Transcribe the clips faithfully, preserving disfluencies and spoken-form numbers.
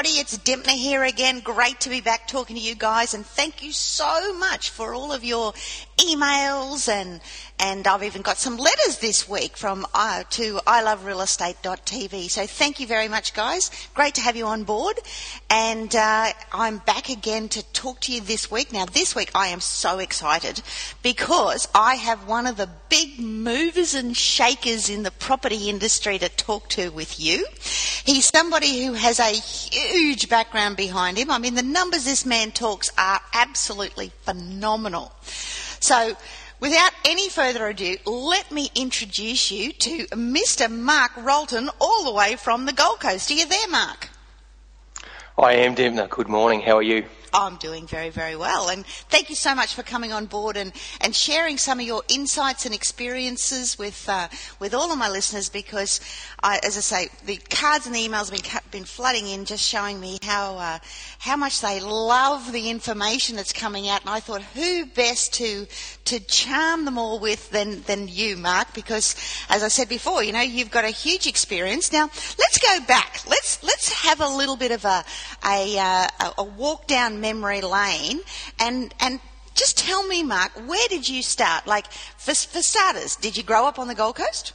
everybody, it's Dempner here again. Great to be back talking to you guys, and thank you so much for all of your emails, and and I've even got some letters this week from uh, to I love real estate dot t v. So thank you very much, guys. Great to have you on board, and uh, I'm back again to talk to you this week. Now, this week I am so excited because I have one of the big movers and shakers in the property industry to talk to with you. He's somebody who has a huge background behind him. I mean, the numbers this man talks are absolutely phenomenal. So, without any further ado, let me introduce you to Mister Mark Rolton, all the way from the Gold Coast. Are you there, Mark? I am, Dempner. Good morning. How are you? I'm doing very, very well. And thank you so much for coming on board and, and sharing some of your insights and experiences with uh, with all of my listeners, because, I, as I say, the cards and the emails have been, been flooding in, just showing me how uh, how much they love the information that's coming out. And I thought, who best to to charm them all with than, than you, Mark, because, as I said before, you know, you've got a huge experience. Now, let's go back. Let's let's have a little bit of a a, uh, a walk down memory lane, and and just tell me, Mark, where did you start? Like, for, for starters, did you grow up on the Gold Coast?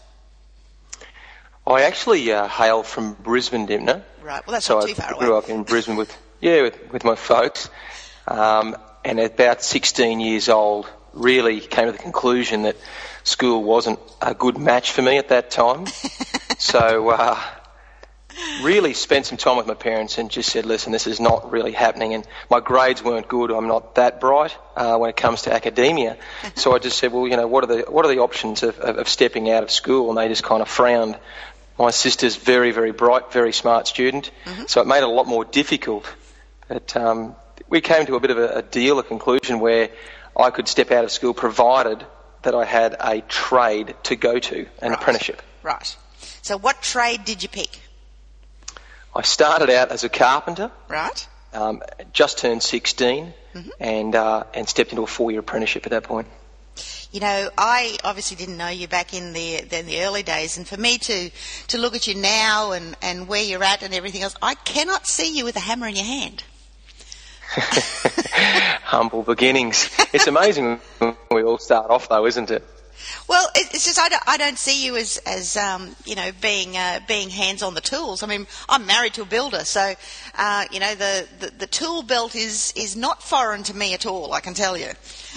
I actually uh, hail from Brisbane, Dempner. Right, well, that's so not too far away. I grew up in Brisbane with yeah with, with my folks, um, and at about sixteen years old, really came to the conclusion that school wasn't a good match for me at that time. so. Uh, Really spent some time with my parents and just said, listen, this is not really happening, and my grades weren't good. I'm not that bright uh, when it comes to academia. So I just said, well, you know, what are the what are the options of, of, of stepping out of school? And they just kind of frowned. My sister's very, very bright, very smart student, mm-hmm. so it made it a lot more difficult. But um, we came to a bit of a, a deal, a conclusion where I could step out of school provided that I had a trade to go to, an right. apprenticeship. Right. So what trade did you pick? I started out as a carpenter. Right. Um, just turned sixteen, mm-hmm. and uh, and stepped into a four-year apprenticeship at that point. You know, I obviously didn't know you back in the in the early days, and for me to, to look at you now and, and where you're at and everything else, I cannot see you with a hammer in your hand. Humble beginnings. It's amazing when we all start off, though, isn't it? Well, it's just I don't, I don't see you as, as um, you know, being uh, being hands on the tools. I mean, I'm married to a builder, so uh, you know the, the, the tool belt is, is not foreign to me at all, I can tell you.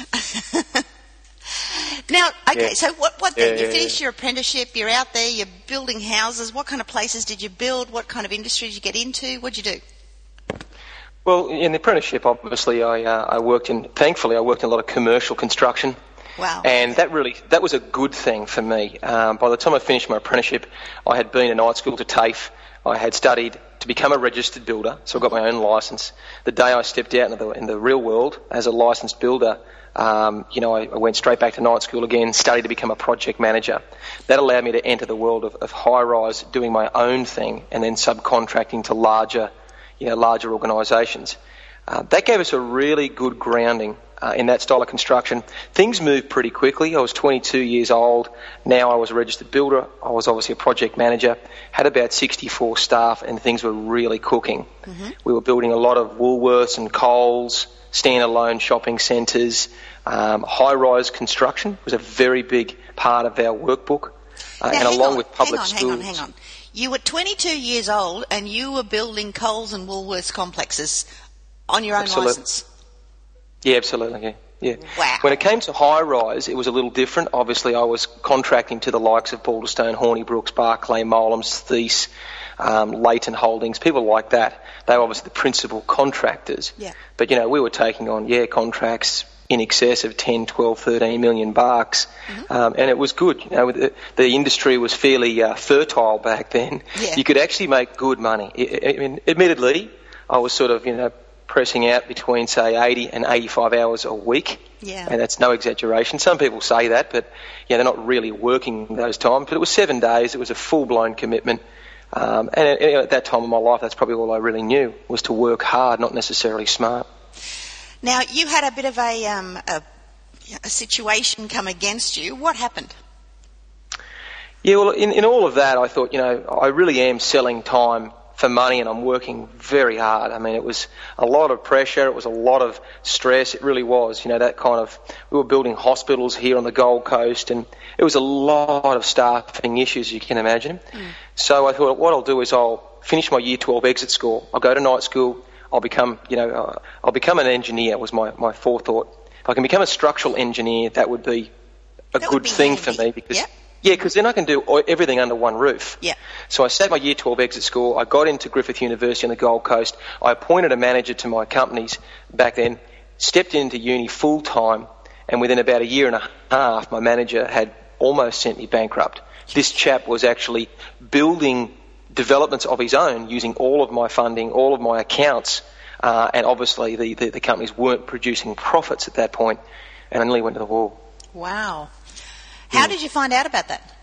Now, okay, yeah. so what what then? Yeah, you yeah, finished yeah. your apprenticeship. You're out there. You're building houses. What kind of places did you build? What kind of industry did you get into? What'd you do? Well, in the apprenticeship, obviously, I uh, I worked in. Thankfully, I worked in a lot of commercial construction. Wow. And that really, that was a good thing for me. Um, by the time I finished my apprenticeship, I had been to night school to TAFE. I had studied to become a registered builder, so I got my own licence. The day I stepped out into the, in the real world as a licensed builder, um, you know, I, I went straight back to night school again, studied to become a project manager. That allowed me to enter the world of, of high-rise, doing my own thing, and then subcontracting to larger, you know, larger organisations. Uh, that gave us a really good grounding uh, in that style of construction. Things moved pretty quickly. I was twenty-two years old. Now I was a registered builder. I was obviously a project manager. Had about sixty-four staff, and things were really cooking. Mm-hmm. We were building a lot of Woolworths and Coles, standalone shopping centres. Um, high-rise construction was a very big part of our workbook. Uh, now, and along on, with public hang on, schools. Hang on, hang on. You were twenty-two years old and you were building Coles and Woolworths complexes on your own Absolutely. licence? Yeah, absolutely, yeah. yeah. Wow. When it came to high-rise, it was a little different. Obviously, I was contracting to the likes of Balderstone, Hornibrooks, Barclay, Molems, Thies, um, Leighton Holdings, people like that. They were obviously the principal contractors. Yeah. But, you know, we were taking on, yeah, contracts in excess of ten, twelve, thirteen million bucks, mm-hmm. um, and it was good. You know, the, the industry was fairly uh, fertile back then. Yeah. You could actually make good money. I, I mean, admittedly, I was sort of, you know, pressing out between, say, eighty and eighty-five hours a week. Yeah. And that's no exaggeration. Some people say that, but yeah, they're not really working those times. But it was seven days. It was a full-blown commitment. Um, and at, at that time of my life, that's probably all I really knew, was to work hard, not necessarily smart. Now, you had a bit of a, um, a, a situation come against you. What happened? Yeah, well, in, in all of that, I thought, you know, I really am selling time for money, and I'm working very hard. I mean, it was a lot of pressure. It was a lot of stress. It really was. You know, that kind of, we were building hospitals here on the Gold Coast, and it was a lot of staffing issues, you can imagine. Mm. So I thought, what I'll do is I'll finish my year twelve exit school. I'll go to night school. I'll become, you know, uh, I'll become an engineer was my, my forethought. If I can become a structural engineer, that would be a that good be thing handy. for me because, yep. yeah, because then I can do everything under one roof. Yeah. So I sat my year twelve exit school. I got into Griffith University on the Gold Coast. I appointed a manager to my companies back then, stepped into uni full time, and within about a year and a half, my manager had almost sent me bankrupt. This chap was actually building developments of his own using all of my funding, all of my accounts, uh, and obviously the, the, the companies weren't producing profits at that point, and I nearly went to the wall. Wow. How mm. did you find out about that?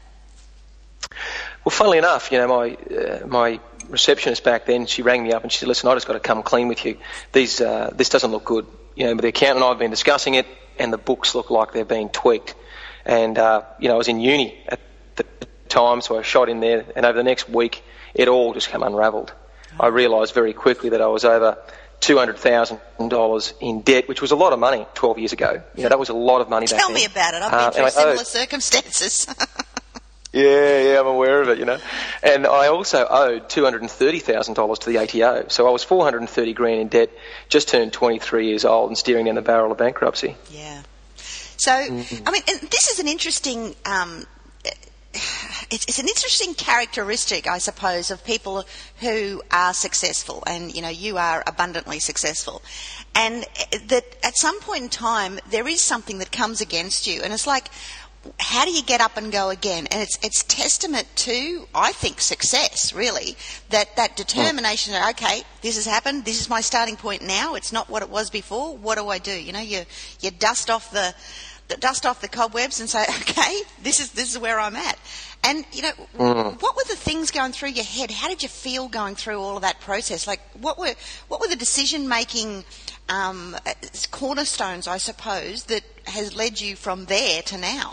Well, funnily enough, you know, my uh, my receptionist back then, she rang me up and she said, listen, I just got to come clean with you. These uh, this doesn't look good. You know, but the accountant and I have been discussing it, and the books look like they're being tweaked. And, uh, you know, I was in uni at the time, so I shot in there, and over the next week, it all just came unravelled. Oh. I realised very quickly that I was over two hundred thousand dollars in debt, which was a lot of money twelve years ago. You know, that was a lot of money back Tell then. me about it. I've uh, been through similar owed, circumstances. yeah, yeah, I'm aware of it, you know. And I also owed two hundred thirty thousand dollars to the A T O. So I was four hundred thirty grand in debt, just turned twenty-three years old and steering down the barrel of bankruptcy. Yeah. So, mm-hmm. I mean, this is an interesting... Um, It's, it's an interesting characteristic, I suppose, of people who are successful, and you know you are abundantly successful, and that at some point in time there is something that comes against you, and it's like, how do you get up and go again? And it's it's testament to, I think, success, really, that that determination that, okay, this has happened, this is my starting point now, it's not what it was before, what do I do? You know, you you dust off the dust off the cobwebs and say, okay, this is this is where I'm at. And, you know, mm. what were the things going through your head? How did you feel going through all of that process? Like, what were what were the decision-making um, cornerstones, I suppose, that has led you from there to now?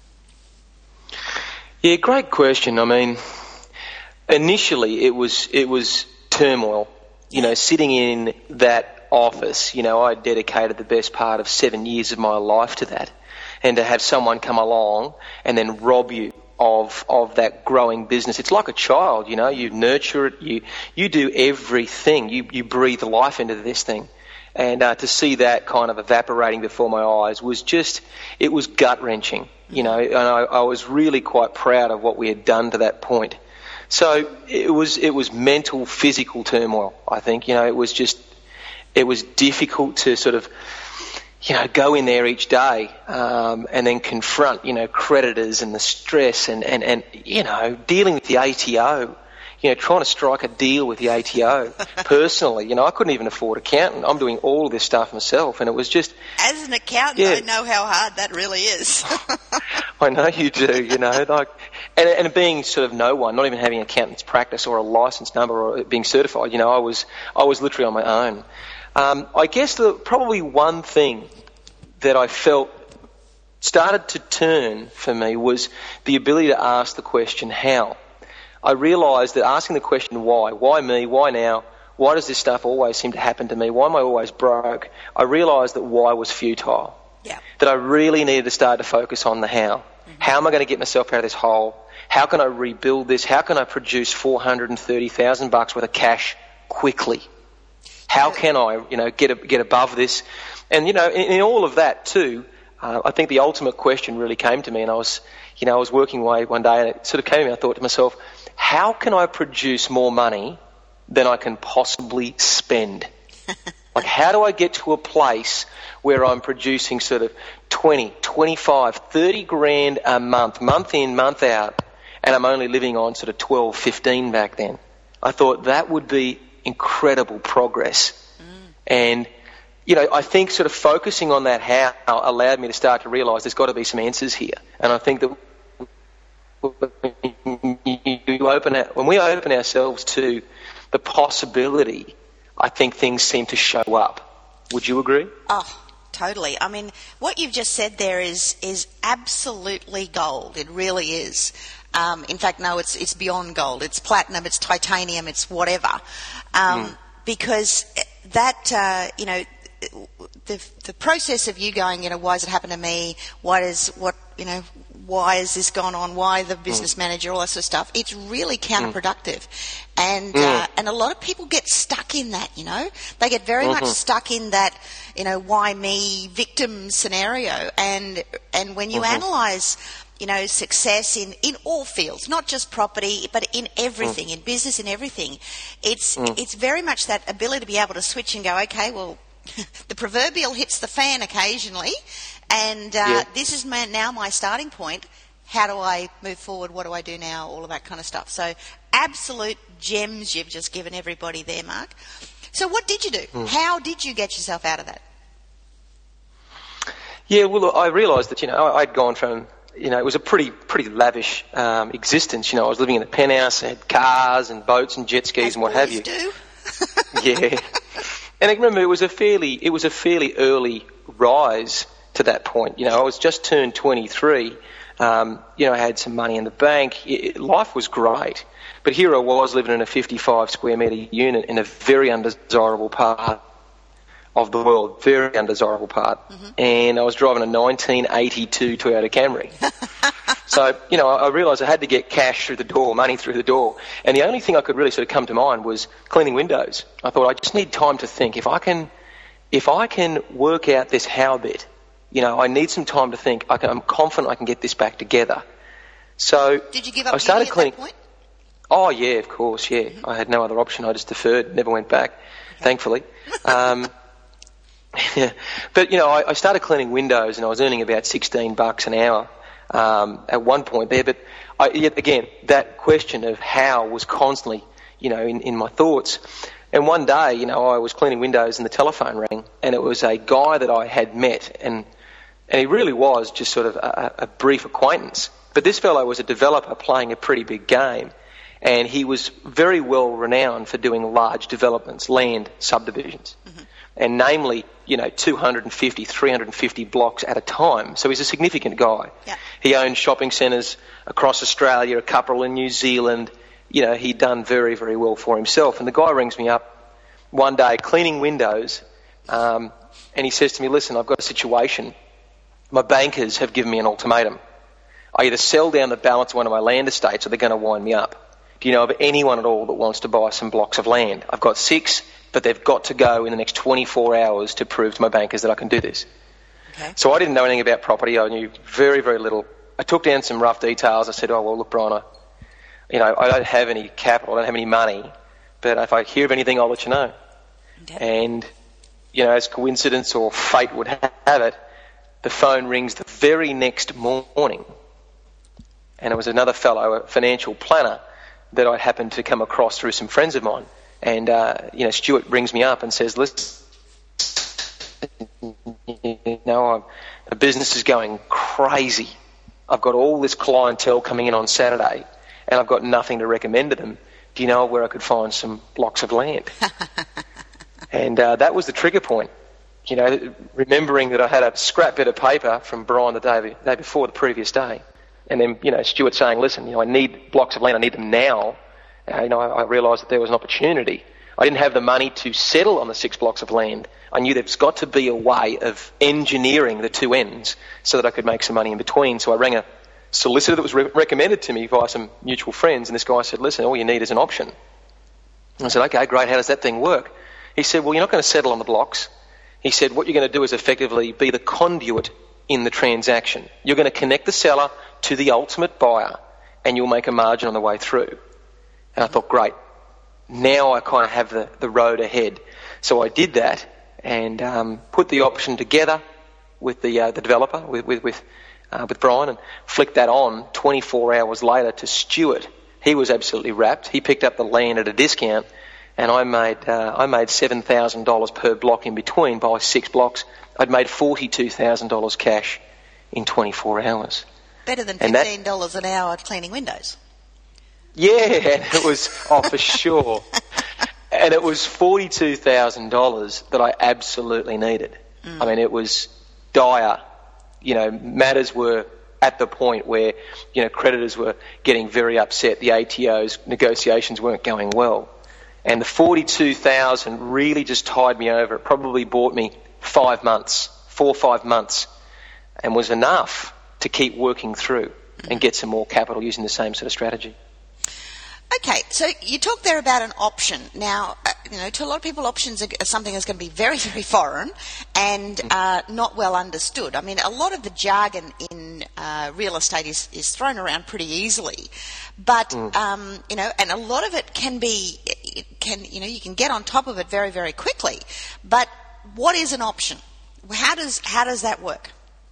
Yeah, great question. I mean, initially it was it was turmoil. You know, sitting in that office, you know, I dedicated the best part of seven years of my life to that. And to have someone come along and then rob you of of that growing business. It's like a child, you know, you nurture it, you you do everything, you, you breathe life into this thing. And uh, to see that kind of evaporating before my eyes was just, it was gut-wrenching, you know, and I, I was really quite proud of what we had done to that point. So it was it was mental, physical turmoil, I think, you know, it was just, it was difficult to sort of, you know, go in there each day um, and then confront, you know, creditors and the stress and, and, and, you know, dealing with the A T O, you know, trying to strike a deal with the A T O personally. You know, I couldn't even afford an accountant. I'm doing all of this stuff myself, and it was just... As an accountant, yeah. I know how hard that really is. I know you do, you know, like... And, and being sort of no one, not even having an accountant's practice or a license number or being certified, you know, I was I was literally on my own. Um, I guess the, probably one thing that I felt started to turn for me was the ability to ask the question, how? I realised that asking the question, why? Why me? Why now? Why does this stuff always seem to happen to me? Why am I always broke? I realised that why was futile. Yeah. That I really needed to start to focus on the how. Mm-hmm. How am I going to get myself out of this hole? How can I rebuild this? How can I produce four hundred thirty thousand bucks worth of cash quickly? How can I, you know, get a, get above this? And, you know, in, in all of that too, uh, I think the ultimate question really came to me, and I was, you know, I was working away one day and it sort of came to me, I thought to myself, how can I produce more money than I can possibly spend? Like, how do I get to a place where I'm producing sort of twenty, twenty-five, thirty grand a month, month in, month out, and I'm only living on sort of twelve, fifteen back then? I thought that would be incredible progress. Mm. And, you know, I think sort of focusing on that how allowed me to start to realise there's got to be some answers here. And I think that you open out, when we open ourselves to the possibility, I think things seem to show up. Would you agree? Oh, totally. I mean, what you've just said there is is absolutely gold. It really is. Um, in fact, no, it's it's beyond gold. It's platinum, it's titanium, it's whatever. Um, mm. Because that, uh, you know, the the process of you going, you know, why has it happened to me? Why does, what, you know, why has this gone on? Why the business mm. manager, all that sort of stuff. It's really counterproductive. Mm. And mm. Uh, and a lot of people get stuck in that, you know. They get very mm-hmm. much stuck in that, you know, why me victim scenario. And and when you mm-hmm. analyse, you know, success in, in all fields, not just property, but in everything, mm. in business, in everything, it's mm. it's very much that ability to be able to switch and go, okay, well, the proverbial hits the fan occasionally, and uh, yeah. this is my, now my starting point. How do I move forward? What do I do now? All of that kind of stuff. So absolute gems you've just given everybody there, Mark. So what did you do? Mm. How did you get yourself out of that? Yeah, well, look, I realised that, you know, I'd gone from, you know, it was a pretty pretty lavish um, existence. You know, I was living in a penthouse, I had cars and boats and jet skis As and what have you. Do. Yeah. And I remember it was a fairly it was a fairly early rise to that point. You know, I was just turned twenty-three. Um, you know, I had some money in the bank. It, life was great. But here I was living in a fifty-five square metre unit in a very undesirable part of the world, very undesirable part. Mm-hmm. And I was driving a nineteen eighty-two Toyota Camry. So, you know, I, I realised I had to get cash through the door, money through the door. And the only thing I could really sort of come to mind was cleaning windows. I thought, I just need time to think. If I can, if I can work out this how bit, you know, I need some time to think. I can, I'm confident I can get this back together. So did you give up I started at cleaning. That point? Oh yeah, of course, yeah. Mm-hmm. I had no other option. I just deferred, never went back, okay. Thankfully. Um, but you know, I, I started cleaning windows, and I was earning about sixteen bucks an hour um, at one point there. But I, yet again, that question of how was constantly, you know, in, in my thoughts. And one day, you know, I was cleaning windows, and the telephone rang, and it was a guy that I had met, and and he really was just sort of a, a brief acquaintance. But this fellow was a developer playing a pretty big game. And he was very well renowned for doing large developments, land subdivisions, mm-hmm. and namely, you know, two hundred fifty, three hundred fifty blocks at a time. So he's a significant guy. Yeah. He owned shopping centres across Australia, a couple in New Zealand. You know, he'd done very, very well for himself. And the guy rings me up one day cleaning windows, um, and he says to me, listen, I've got a situation. My bankers have given me an ultimatum. I either sell down the balance of one of my land estates or they're going to wind me up. Do you know of anyone at all that wants to buy some blocks of land? I've got six, but they've got to go in the next twenty-four hours to prove to my bankers that I can do this. Okay. So I didn't know anything about property. I knew very, very little. I took down some rough details. I said, oh, well, look, Brian, I, you know, I don't have any capital. I don't have any money. But if I hear of anything, I'll let you know. Okay. And, you know, as coincidence or fate would have it, the phone rings the very next morning. And it was another fellow, a financial planner, that I happened to come across through some friends of mine. And, uh, you know, Stuart rings me up and says, listen, you know, I'm, the business is going crazy. I've got all this clientele coming in on Saturday, and I've got nothing to recommend to them. Do you know where I could find some blocks of land? And uh, that was the trigger point. You know, remembering that I had a scrap bit of paper from Brian the day, the day before, the previous day. And then, you know, Stuart saying, listen, you know, I need blocks of land, I need them now. Uh, you know, I, I realised that there was an opportunity. I didn't have the money to settle on the six blocks of land. I knew there's got to be a way of engineering the two ends so that I could make some money in between. So I rang a solicitor that was re- recommended to me via some mutual friends, and this guy said, listen, all you need is an option. And I said, okay, great, how does that thing work? He said, well, you're not going to settle on the blocks. He said, what you're going to do is effectively be the conduit in the transaction. You're going to connect the seller to the ultimate buyer, and you'll make a margin on the way through. And I thought, great, now I kind of have the, the road ahead. So I did that and um, put the option together with the uh, the developer, with with with, uh, with Brian, and flicked that on twenty-four hours later to Stuart. He was absolutely rapt. He picked up the land at a discount, and I made uh, I made seven thousand dollars per block in between by six blocks. I'd made forty-two thousand dollars cash in twenty-four hours. Better than fifteen dollars that, an hour cleaning windows. Yeah, it was, oh, for sure. And it was forty-two thousand dollars that I absolutely needed. Mm. I mean, it was dire. You know, matters were at the point where, you know, creditors were getting very upset. The A T O's negotiations weren't going well. And the forty-two thousand really just tied me over. It probably bought me five months, four or five months, and was enough to keep working through and get some more capital using the same sort of strategy. Okay, so you talked there about an option. Now, uh, you know, to a lot of people, options are, are something that's going to be very, very foreign and uh, not well understood. I mean, a lot of the jargon in uh, real estate is, is thrown around pretty easily, but mm. um, you know, and a lot of it can be, it can you know, you can get on top of it very, very quickly. But what is an option? How does how does that work?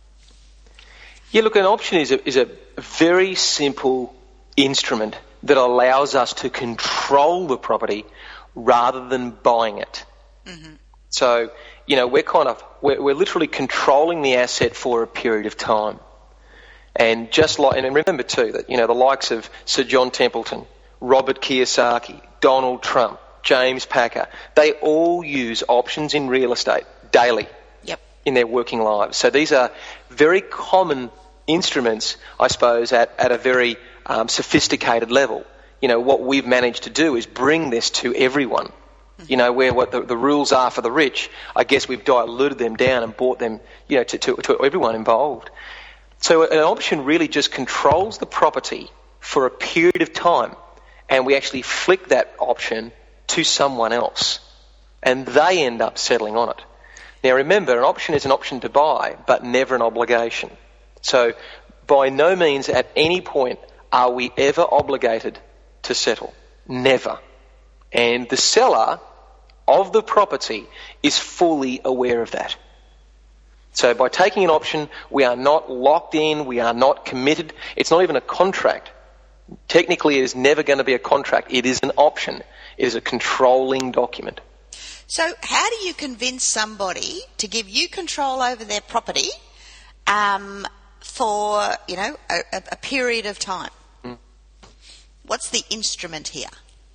Yeah, look, an option is a, is a very simple instrument that allows us to control the property rather than buying it. Mm-hmm. So, you know, we're kind of, we're, we're literally controlling the asset for a period of time. And just like, and remember too that, you know, the likes of Sir John Templeton, Robert Kiyosaki, Donald Trump, James Packer, they all use options in real estate daily yep. in their working lives. So these are very common instruments, I suppose, at, at a very um, sophisticated level. You know, what we've managed to do is bring this to everyone. You know, where what the, the rules are for the rich, I guess we've diluted them down and brought them, you know, to, to, to everyone involved. So an option really just controls the property for a period of time, and we actually flick that option to someone else, and they end up settling on it. Now remember, an option is an option to buy, but never an obligation. So by no means at any point are we ever obligated to settle. Never. And the seller of the property is fully aware of that. So by taking an option, we are not locked in, we are not committed. It's not even a contract. Technically, it is never going to be a contract. It is an option. It is a controlling document. So how do you convince somebody to give you control over their property um, for, you know, a, a period of time? Mm. What's the instrument here?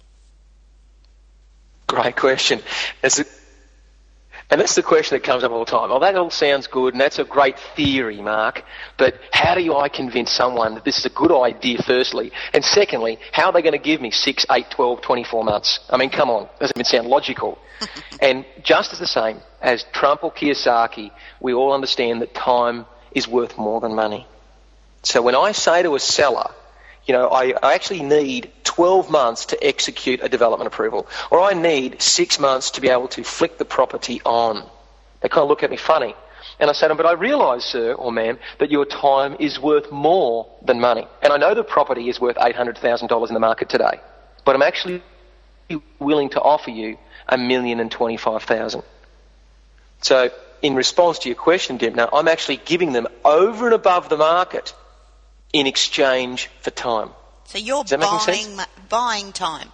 Great question. That's a, and that's the question that comes up all the time. Oh, that all sounds good, and that's a great theory, Mark, but how do I convince someone that this is a good idea, firstly? And secondly, how are they going to give me six, eight, twelve, twenty-four months? I mean, come on, doesn't even sound logical. And just as the same as Trump or Kiyosaki, we all understand that time is worth more than money. So when I say to a seller, you know, I, I actually need twelve months to execute a development approval, or I need six months to be able to flick the property on. They kind of look at me funny. And I say to them, but I realise, sir or ma'am, that your time is worth more than money. And I know the property is worth eight hundred thousand dollars in the market today, but I'm actually willing to offer you a million and twenty-five thousand. So in response to your question, Deb, now I'm actually giving them over and above the market in exchange for time. So you're buying buying time.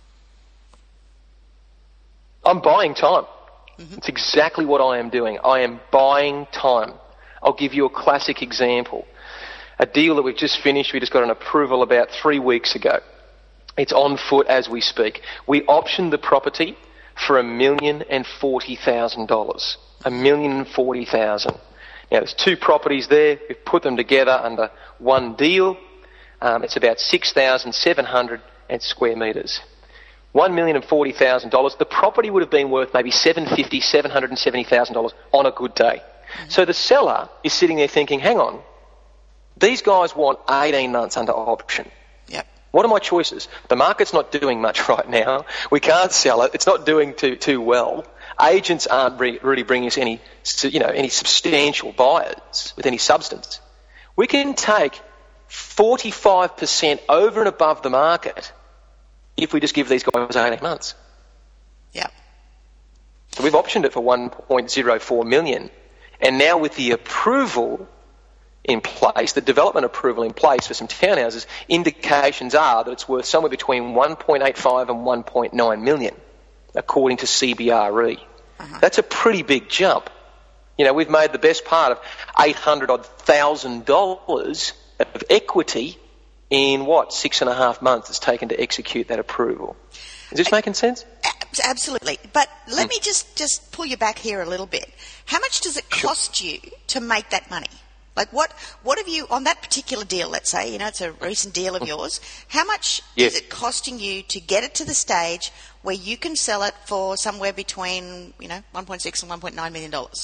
I'm buying time. Mm-hmm. It's exactly what I am doing. I am buying time. I'll give you a classic example. A deal that we've just finished, we just got an approval about three weeks ago. It's on foot as we speak. We optioned the property for a million and forty thousand dollars. A million and forty thousand. Now, there's two properties there. We've put them together under one deal. Um, it's about six thousand seven hundred square metres. one million forty thousand dollars. The property would have been worth maybe seven hundred fifty thousand dollars, seven hundred seventy thousand dollars on a good day. Mm-hmm. So the seller is sitting there thinking, hang on, these guys want eighteen months under option. Yep. What are my choices? The market's not doing much right now. We can't sell it. It's not doing too too well. Agents aren't re- really bringing us any, you know, any substantial buyers with any substance. We can take forty-five percent over and above the market if we just give these guys eighteen months. Yeah. So we've optioned it for one point zero four million, and now with the approval in place, the development approval in place for some townhouses, indications are that it's worth somewhere between one point eight five and one point nine million, according to C B R E. Uh-huh. That's a pretty big jump. You know, we've made the best part of eight hundred odd thousand dollars of equity in what, six and a half months it's taken to execute that approval. Is this making sense? absolutely. But let mm. me just, just pull you back here a little bit. How much does it cost sure. you to make that money? Like what, what have you, on that particular deal, let's say, you know, it's a recent deal of yours, how much yes. is it costing you to get it to the stage where you can sell it for somewhere between, you know, one point six and one point nine million dollars?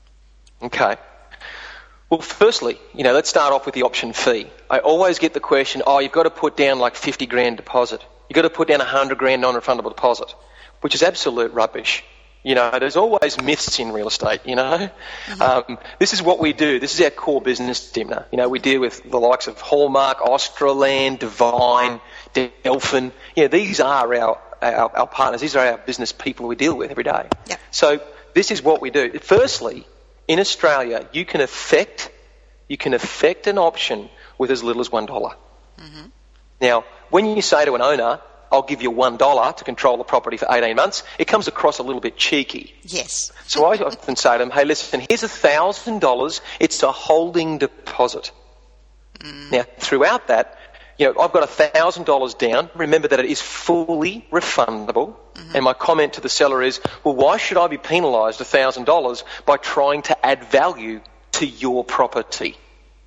Okay. Well, firstly, you know, let's start off with the option fee. I always get the question, oh, you've got to put down like fifty grand deposit. You've got to put down one hundred grand non-refundable deposit, which is absolute rubbish. You know, there's always myths in real estate, you know. Mm-hmm. Um, this is what we do. This is our core business, Dimna. You know, we deal with the likes of Hallmark, Australand, Divine, Delphin. You know, these are our, our, our partners. These are our business people we deal with every day. Yep. So this is what we do. Firstly, in Australia, you can affect, you can affect an option with as little as one dollar. Mm-hmm. Now, when you say to an owner, I'll give you one dollar to control the property for eighteen months, it comes across a little bit cheeky. Yes. So I often say to them, hey, listen, here's one thousand dollars. It's a holding deposit. Mm. Now, throughout that, you know, I've got one thousand dollars down. Remember that it is fully refundable. Mm-hmm. And my comment to the seller is, well, why should I be penalised one thousand dollars by trying to add value to your property?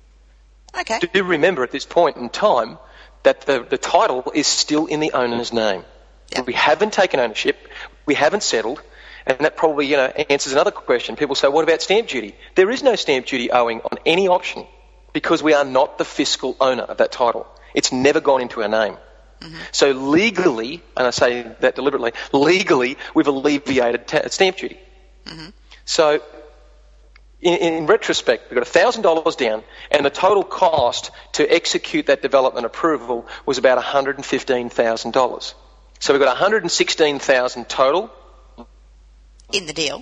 Okay. Do remember at this point in time, that the, the title is still in the owner's name. Yep. We haven't taken ownership, we haven't settled, and that probably, you know, answers another question. People say, what about stamp duty? There is no stamp duty owing on any option because we are not the fiscal owner of that title. It's never gone into our name. Mm-hmm. So legally, and I say that deliberately, legally we've alleviated ta- stamp duty. Mm-hmm. So In, in retrospect, we got one thousand dollars down, and the total cost to execute that development approval was about one hundred fifteen thousand dollars. So we got one hundred sixteen thousand dollars total in the deal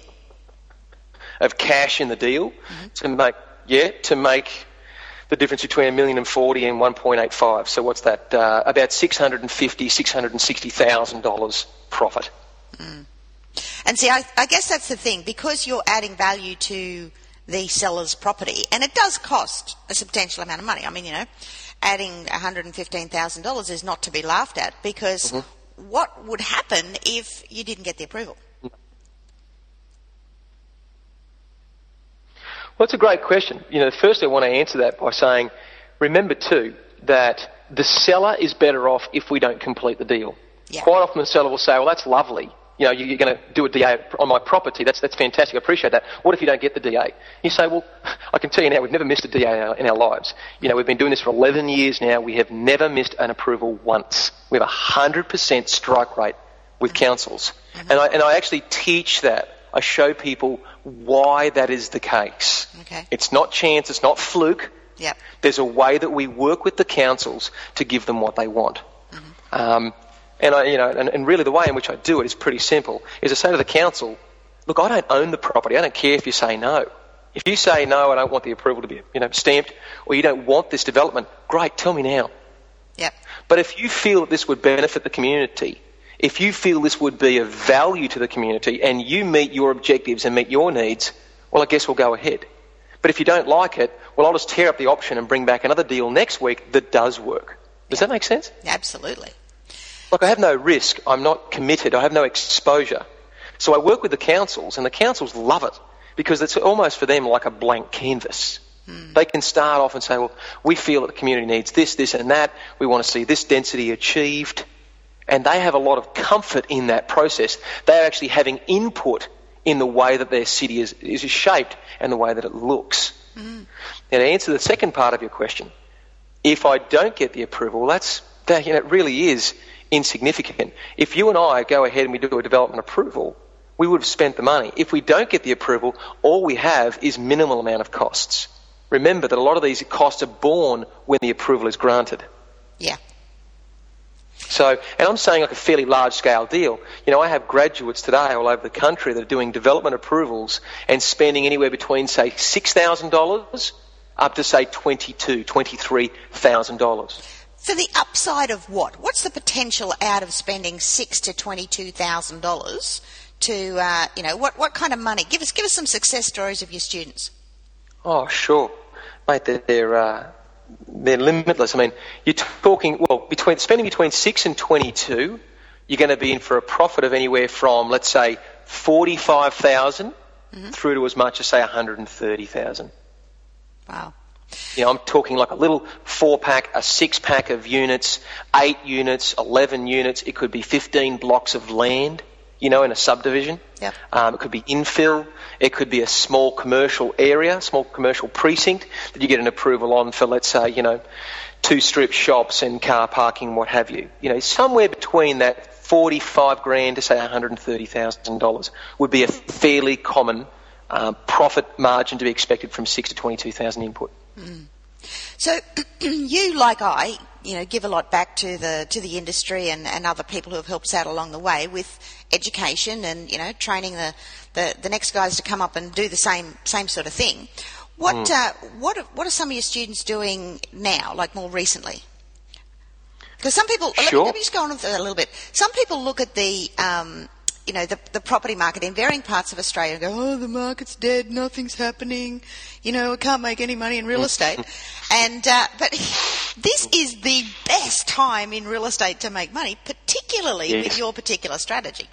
of cash in the deal mm-hmm. to make yeah to make the difference between a million and forty and one point eight five. So what's that? Uh, about six hundred fifty, six hundred sixty thousand dollars profit. Mm. And see, I, I guess that's the thing, because you're adding value to the seller's property, and it does cost a substantial amount of money. I mean, you know, adding one hundred fifteen thousand dollars is not to be laughed at, because mm-hmm. what would happen if you didn't get the approval? Well, that's a great question. You know, firstly, I want to answer that by saying, remember too, that the seller is better off if we don't complete the deal. Yeah. Quite often the seller will say, well, that's lovely. You know, you're going to do a D A on my property. That's that's fantastic. I appreciate that. What if you don't get the D A? You say, well, I can tell you now, we've never missed a D A in our, in our lives. You know, we've been doing this for eleven years now. We have never missed an approval once. We have a one hundred percent strike rate with mm-hmm. councils. Mm-hmm. And I and I actually teach that. I show people why that is the case. Okay. It's not chance. It's not fluke. Yep. There's a way that we work with the councils to give them what they want. Mm-hmm. Um, And I, you know, and, and really the way in which I do it is pretty simple. Is I say to the council, look, I don't own the property. I don't care if you say no. If you say no, I don't want the approval to be, you know, stamped, or you don't want this development, great, tell me now. Yep. But if you feel that this would benefit the community, if you feel this would be of value to the community, and you meet your objectives and meet your needs, well, I guess we'll go ahead. But if you don't like it, well, I'll just tear up the option and bring back another deal next week that does work. Does yep. that make sense? Absolutely. Look, I have no risk. I'm not committed. I have no exposure. So I work with the councils, and the councils love it because it's almost for them like a blank canvas. Mm. They can start off and say, well, we feel that the community needs this, this and that. We want to see this density achieved. And they have a lot of comfort in that process. They're actually having input in the way that their city is, is shaped and the way that it looks. Mm. Now, to answer the second part of your question, if I don't get the approval, that's that, you know, it really is insignificant. If you and I go ahead and we do a development approval, we would have spent the money. If we don't get the approval, all we have is minimal amount of costs. Remember that a lot of these costs are borne when the approval is granted. Yeah. So, and I'm saying like a fairly large-scale deal. You know, I have graduates today all over the country that are doing development approvals and spending anywhere between, say, six thousand dollars up to, say, twenty-two thousand dollars, twenty-three thousand dollars. For the upside of what? What's the potential out of spending six to twenty-two thousand dollars to, uh, you know, what, what kind of money? Give us give us some success stories of your students. Oh, sure, mate. They're they're, uh, they're limitless. I mean, you're talking well between spending between six and twenty-two you're going to be in for a profit of anywhere from, let's say, forty-five thousand dollars mm-hmm. through to as much as, say, one hundred thirty thousand dollars. Wow. You know, I'm talking like a little four-pack, a six-pack of units, eight units, eleven units. It could be fifteen blocks of land, you know, in a subdivision. Yep. Um, it could be infill. It could be a small commercial area, small commercial precinct that you get an approval on for, let's say, you know, two strip shops and car parking, what have you. You know, somewhere between that forty-five grand to, say, one hundred thirty thousand dollars would be a fairly common um, profit margin to be expected from six to twenty-two thousand input. Mm. So you, like I, you know, give a lot back to the to the industry and, and other people who have helped us out along the way with education and, you know, training the, the, the next guys to come up and do the same same sort of thing. What mm. uh, what are, what are some of your students doing now, like more recently? Because some people, sure. let, me, let me just go on with it a little bit. Some people look at the um, you know, the, the property market in varying parts of Australia and go, oh, the market's dead, nothing's happening, you know, I can't make any money in real estate. and uh, But this is the best time in real estate to make money, particularly yes. with your particular strategy.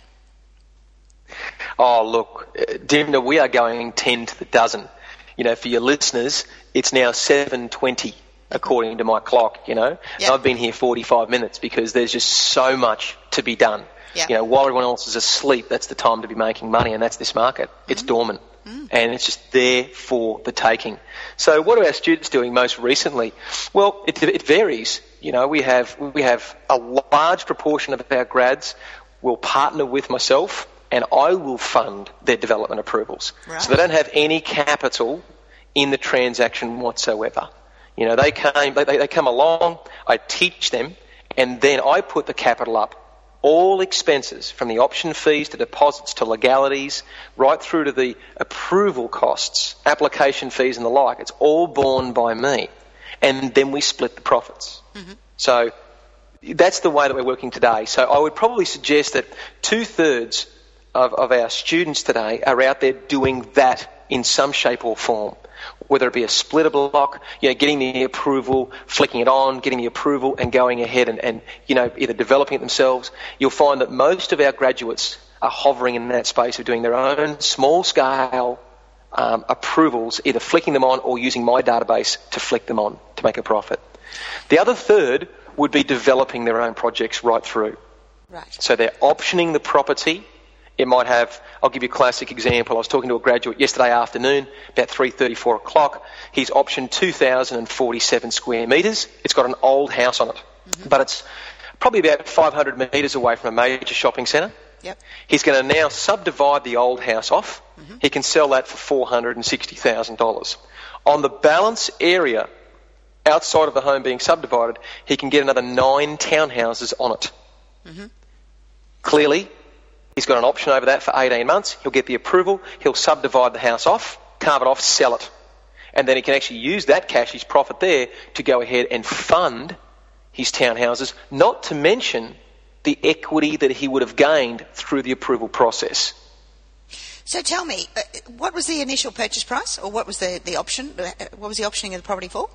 Oh, look, Dimna, we are going ten to the dozen. You know, for your listeners, it's now seven twenty according to my clock, you know. Yep. I've been here forty-five minutes because there's just so much to be done. Yep. You know, while everyone else is asleep, that's the time to be making money, and that's this market. It's mm. dormant, mm. and it's just there for the taking. So what are our students doing most recently? Well, it, it varies. You know, we have we have a large proportion of our grads will partner with myself, and I will fund their development approvals. Right. So they don't have any capital in the transaction whatsoever. You know, they came, they, they come along, I teach them, and then I put the capital up. All expenses, from the option fees to deposits to legalities, right through to the approval costs, application fees and the like, it's all borne by me. And then we split the profits. Mm-hmm. So that's the way that we're working today. So I would probably suggest that two-thirds of, of our students today are out there doing that in some shape or form. Whether it be a splitter block, you know, getting the approval, flicking it on, getting the approval and going ahead and, and, you know, either developing it themselves. You'll find that most of our graduates are hovering in that space of doing their own small-scale um, approvals, either flicking them on or using my database to flick them on to make a profit. The other third would be developing their own projects right through. Right. So they're optioning the property. It might have, I'll give you a classic example. I was talking to a graduate yesterday afternoon, about three thirty, four o'clock. He's optioned two thousand forty-seven square metres. It's got an old house on it, mm-hmm. but it's probably about five hundred metres away from a major shopping centre. Yep. He's going to now subdivide the old house off. Mm-hmm. He can sell that for four hundred sixty thousand dollars. On the balance area outside of the home being subdivided, he can get another nine townhouses on it. Mm-hmm. Clearly, he's got an option over that for eighteen months. He'll get the approval. He'll subdivide the house off, carve it off, sell it. And then he can actually use that cash, his profit there, to go ahead and fund his townhouses, not to mention the equity that he would have gained through the approval process. So tell me, uh, what was the initial purchase price, or what was the, the option? What was the optioning of the property for?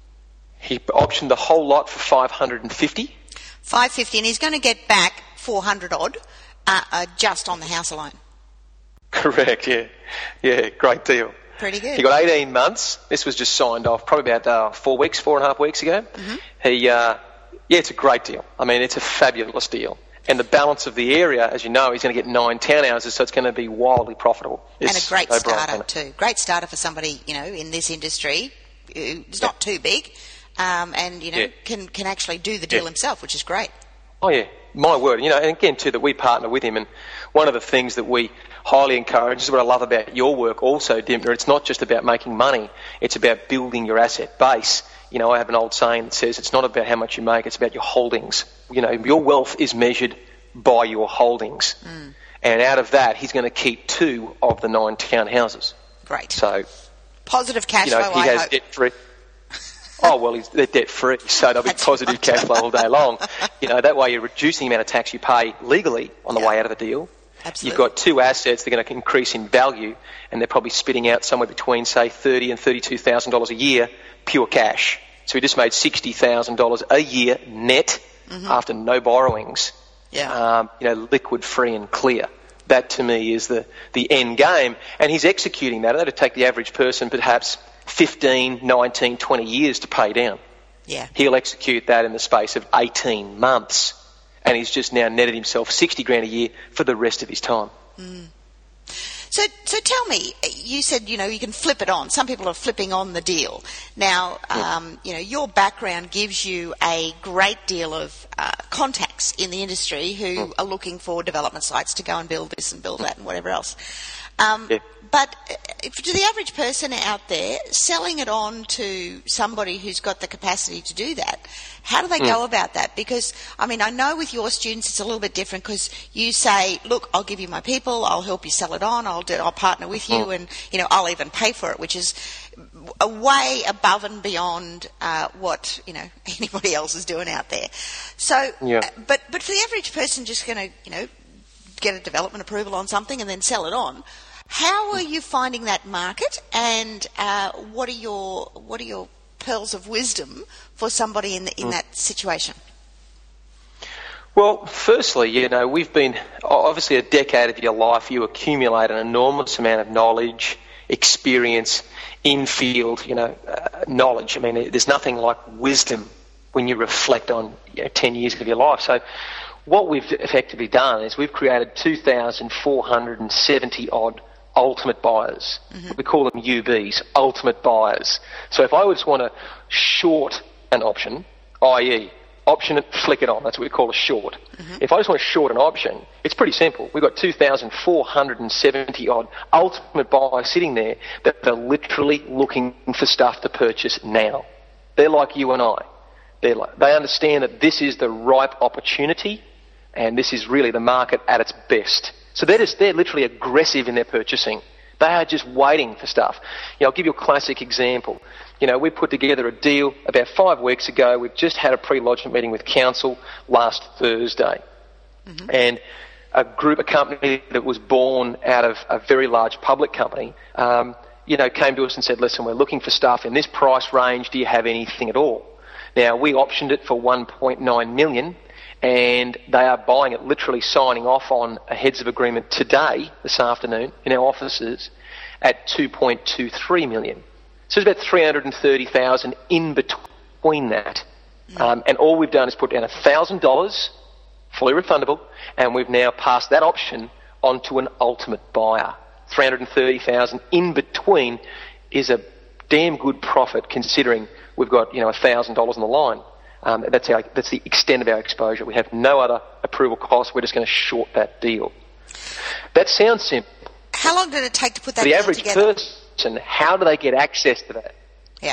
He optioned the whole lot for five hundred fifty. five fifty, and he's going to get back four hundred odd. Uh, uh, just on the house alone. Correct, yeah. Yeah, great deal. Pretty good. He got eighteen months. This was just signed off probably about uh, four weeks, four and a half weeks ago. Mm-hmm. He, uh, yeah, it's a great deal. I mean, it's a fabulous deal. And the balance of the area, as you know, he's going to get nine townhouses, so it's going to be wildly profitable. It's and a great no starter too. Great starter for somebody, you know, in this industry. It's not yeah. too big, um, and, you know, yeah. can, can actually do the deal yeah. himself, which is great. Oh, yeah. My word. You know, and again, too, that we partner with him. And one of the things that we highly encourage, this is what I love about your work also, Dimna, it's not just about making money. It's about building your asset base. You know, I have an old saying that says it's not about how much you make, it's about your holdings. You know, your wealth is measured by your holdings. Mm. And out of that, he's going to keep two of the nine townhouses. Great. So, positive cash you know, flow, he I has hope. debt-free. Oh, well, he's, they're debt-free, so there'll be That's positive right. cash flow all day long. You know, that way you're reducing the amount of tax you pay legally on the yeah. way out of the deal. Absolutely. You've got two assets that are going to increase in value, and they're probably spitting out somewhere between, say, thirty thousand dollars and thirty-two thousand dollars a year, pure cash. So we just made sixty thousand dollars a year net mm-hmm. after no borrowings. Yeah. Um, you know, liquid, free and clear. That to me is the, the end game. And he's executing that. That'll take the average person perhaps fifteen, nineteen, twenty years to pay down. Yeah. He'll execute that in the space of eighteen months. And he's just now netted himself sixty grand a year for the rest of his time. Mm. So, so tell me, you said, you know, you can flip it on. Some people are flipping on the deal. Now, um, you know, your background gives you a great deal of uh, contacts in the industry who mm. are looking for development sites to go and build this and build that and whatever else. Um, yeah. But if, to the average person out there, selling it on to somebody who's got the capacity to do that, how do they mm. go about that? Because, I mean, I know with your students it's a little bit different because you say, look, I'll give you my people, I'll help you sell it on, I'll do, I'll partner with you, mm. and, you know, I'll even pay for it, which is a way above and beyond uh, what, you know, anybody else is doing out there. So, yeah. uh, but, but for the average person just going to, you know, get a development approval on something and then sell it on, how are you finding that market, and uh, what are your what are your pearls of wisdom for somebody in the, in mm. that situation? Well, firstly, you know, we've been obviously a decade of your life. You accumulate an enormous amount of knowledge, experience, in-field, you know, uh, knowledge. I mean, there's nothing like wisdom when you reflect on you know, ten years of your life. So, what we've effectively done is we've created two thousand four hundred seventy odd ultimate buyers. Mm-hmm. We call them U Bs, ultimate buyers. So if I just want to short an option, that is option it, flick it on, that's what we call a short. Mm-hmm. If I just want to short an option, it's pretty simple. We've got two thousand four hundred seventy odd ultimate buyers sitting there that are literally looking for stuff to purchase now. They're like you and I. They're like, they understand that this is the ripe opportunity and this is really the market at its best. So they're just, they're literally aggressive in their purchasing. They are just waiting for stuff. You know, I'll give you a classic example. You know, we put together a deal about five weeks ago. We've just had a pre-lodgement meeting with council last Thursday. Mm-hmm. And a group, a company that was born out of a very large public company, um, you know, came to us and said, listen, we're looking for stuff in this price range. Do you have anything at all? Now, we optioned it for one point nine million dollars. And they are buying it, literally signing off on a heads of agreement today, this afternoon, in our offices, at two point two three million dollars. So there's about three hundred thirty thousand dollars in between that. Mm. Um, and all we've done is put down one thousand dollars, fully refundable, and we've now passed that option on to an ultimate buyer. three hundred thirty thousand dollars in between is a damn good profit considering we've got, you know, one thousand dollars on the line. Um, that's our, that's the extent of our exposure. We have no other approval costs. We're just going to short that deal. That sounds simple. How long did it take to put that For the deal average together? person, how do they get access to that? Yeah.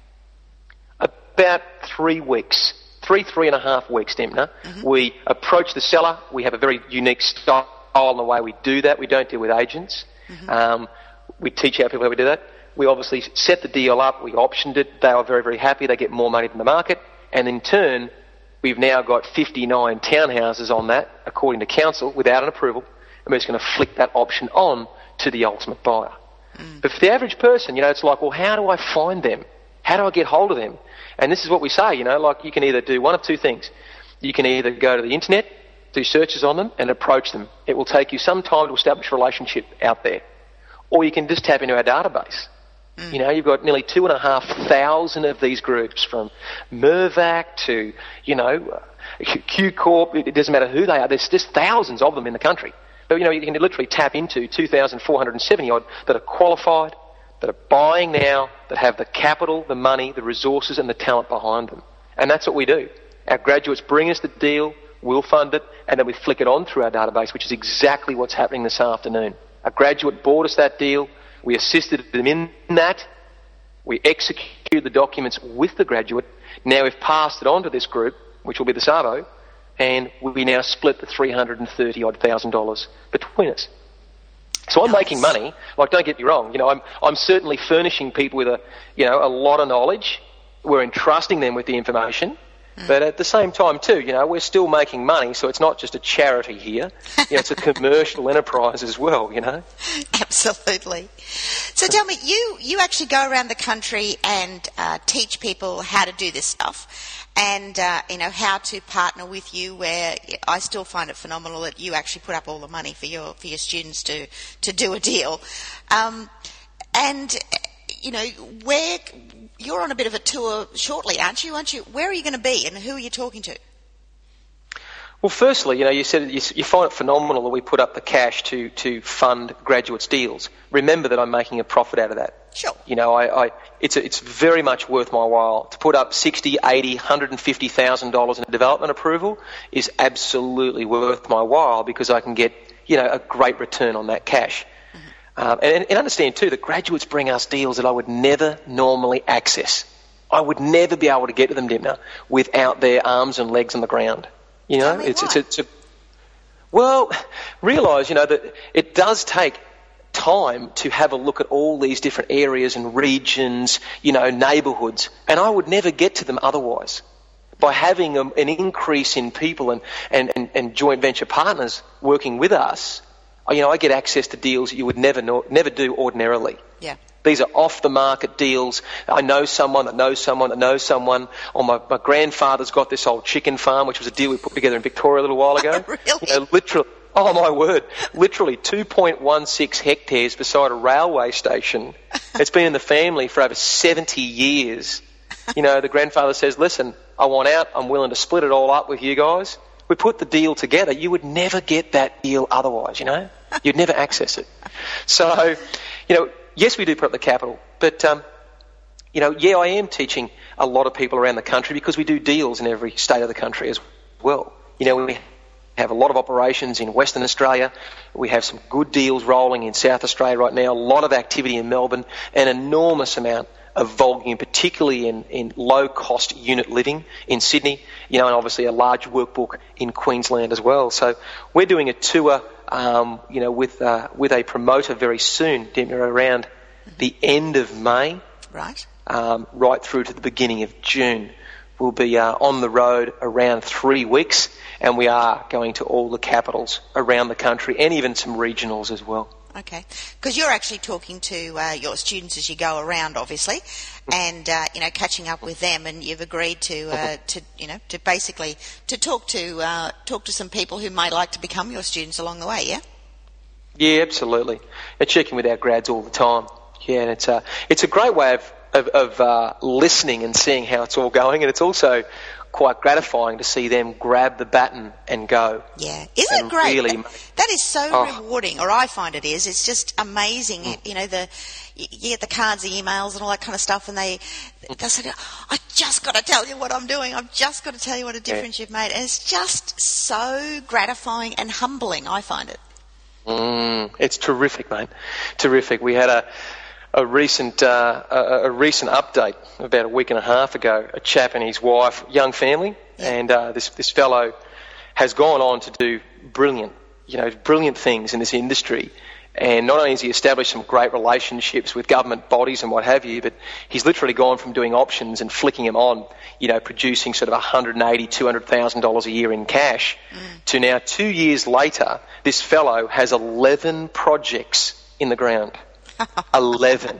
About three weeks. Three, three and a half weeks, Dempner. Mm-hmm. We approach the seller. We have a very unique style in the way we do that. We don't deal with agents. Mm-hmm. Um, we teach our people how we do that. We obviously set the deal up. We optioned it. They were very, very happy. They get more money than the market. And in turn, we've now got fifty-nine townhouses on that, according to council, without an approval, and we're just going to flick that option on to the ultimate buyer. Mm. But for the average person, you know, it's like, well, how do I find them? How do I get hold of them? And this is what we say, you know, like you can either do one of two things. You can either go to the internet, do searches on them, and approach them. It will take you some time to establish a relationship out there. Or you can just tap into our database. Mm. You know, you've got nearly two and a half thousand of these groups, from Mirvac to, you know, Q Corp. It doesn't matter who they are. There's just thousands of them in the country. But, you know, you can literally tap into two thousand four hundred seventy odd that are qualified, that are buying now, that have the capital, the money, the resources and the talent behind them. And that's what we do. Our graduates bring us the deal, we'll fund it, and then we flick it on through our database, which is exactly what's happening this afternoon. A graduate bought us that deal. We assisted them in that. We executed the documents with the graduate. Now we've passed it on to this group, which will be the Savo, and we now split the three hundred thirty odd thousand dollars between us. So I'm nice. making money. Like, don't get me wrong. You know, I'm I'm certainly furnishing people with a you know a lot of knowledge. We're entrusting them with the information, Mm. But at the same time too, you know, we're still making money, so it's not just a charity here. You know, it's a commercial enterprise as well, you know. Absolutely. So tell me, you, you actually go around the country and uh, teach people how to do this stuff and, uh, you know, how to partner with you, where I still find it phenomenal that you actually put up all the money for your, for your students to, to do a deal. Um, and, you know, where... You're on a bit of a tour shortly, aren't you? Aren't you? Where are you going to be, and who are you talking to? Well, firstly, you know, you said you, you find it phenomenal that we put up the cash to, to fund graduates' deals. Remember that I'm making a profit out of that. Sure. You know, I, I it's a, it's very much worth my while to put up sixty, eighty, one hundred fifty thousand dollars in a development approval is absolutely worth my while because I can get, you know, a great return on that cash. Um, and, and understand too that graduates bring us deals that I would never normally access. I would never be able to get to them, Dimna, without their arms and legs on the ground. You know, it's, it's, it's a, well, realise, you know, that it does take time to have a look at all these different areas and regions, you know, neighbourhoods, and I would never get to them otherwise. By having a, an increase in people and, and, and, and joint venture partners working with us, you know, I get access to deals that you would never know, never do ordinarily. Yeah. These are off-the-market deals. I know someone that knows someone that knows someone. Or my, my grandfather's got this old chicken farm, which was a deal we put together in Victoria a little while ago. Really? You know, literally, oh my word, literally two point one six hectares beside a railway station. It's been in the family for over seventy years. You know, the grandfather says, listen, I want out. I'm willing to split it all up with you guys. We put the deal together. You would never get that deal otherwise, you know. You'd never access it. So, you know, yes, we do put up the capital, but, um, you know, yeah, I am teaching a lot of people around the country because we do deals in every state of the country as well. You know, we have a lot of operations in Western Australia. We have some good deals rolling in South Australia right now, a lot of activity in Melbourne, an enormous amount of volume, particularly in, in low-cost unit living in Sydney, you know, and obviously a large workbook in Queensland as well. So we're doing a tour, um, you know, with uh, with a promoter very soon, around the end of May, right, um, right through to the beginning of June. We'll be uh, on the road around three weeks, and we are going to all the capitals around the country and even some regionals as well. Okay, because you're actually talking to uh, your students as you go around, obviously, and uh, you know, catching up with them, and you've agreed to uh, to you know to basically to talk to uh, talk to some people who might like to become your students along the way. Yeah. Yeah, absolutely. And checking with our grads all the time. Yeah, and it's a it's a great way of of, of uh, listening and seeing how it's all going, and it's also quite gratifying to see them grab the baton and go. Yeah, isn't it great? Really that, that is so oh. rewarding, or I find it is. It's just amazing. Mm. You know, the you get the cards, the emails, and all that kind of stuff, and they they say, "I just got to tell you what I'm doing. I've just got to tell you what a difference yeah. you've made," and it's just so gratifying and humbling. I find it. Mm, it's terrific, mate. Terrific. We had a. A recent uh, a, a recent update about a week and a half ago. A chap and his wife, young family, and uh, this this fellow has gone on to do brilliant, you know, brilliant things in this industry. And not only has he established some great relationships with government bodies and what have you, but he's literally gone from doing options and flicking them on, you know, producing sort of one hundred eighty thousand dollars, two hundred thousand dollars a year in cash, mm. to now two years later, this fellow has eleven projects in the ground. eleven.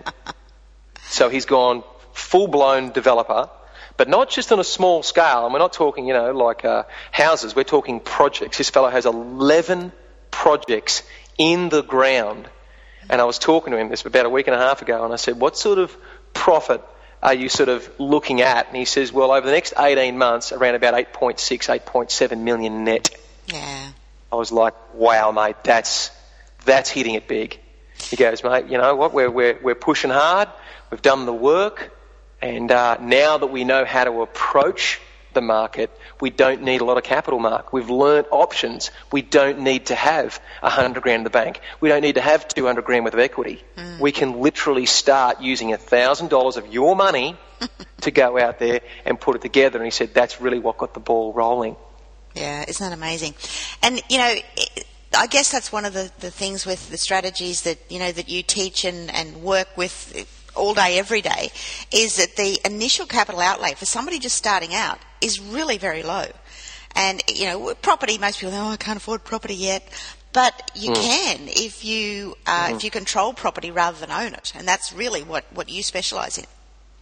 So he's gone full-blown developer, but not just on a small scale. And we're not talking, you know, like uh, houses. We're talking projects. This fellow has eleven projects in the ground. And I was talking to him this about a week and a half ago, and I said, what sort of profit are you sort of looking at? And he says, well, over the next eighteen months, around about eight point six, eight point seven million net. Yeah. I was like, wow, mate, that's that's hitting it big. He goes, mate, you know what, we're, we're, we're pushing hard, we've done the work, and uh, now that we know how to approach the market, we don't need a lot of capital, Mark. We've learnt options. We don't need to have a hundred grand in the bank. We don't need to have two hundred grand worth of equity. Mm. We can literally start using a thousand dollars of your money to go out there and put it together. And he said, that's really what got the ball rolling. Yeah, isn't that amazing? And, you know, it, I guess that's one of the, the things with the strategies that, you know, that you teach and, and work with all day, every day, is that the initial capital outlay for somebody just starting out is really very low. And, you know, property, most people think, oh, I can't afford property yet. But you mm. can if you uh, mm. if you control property rather than own it. And that's really what, what you specialise in.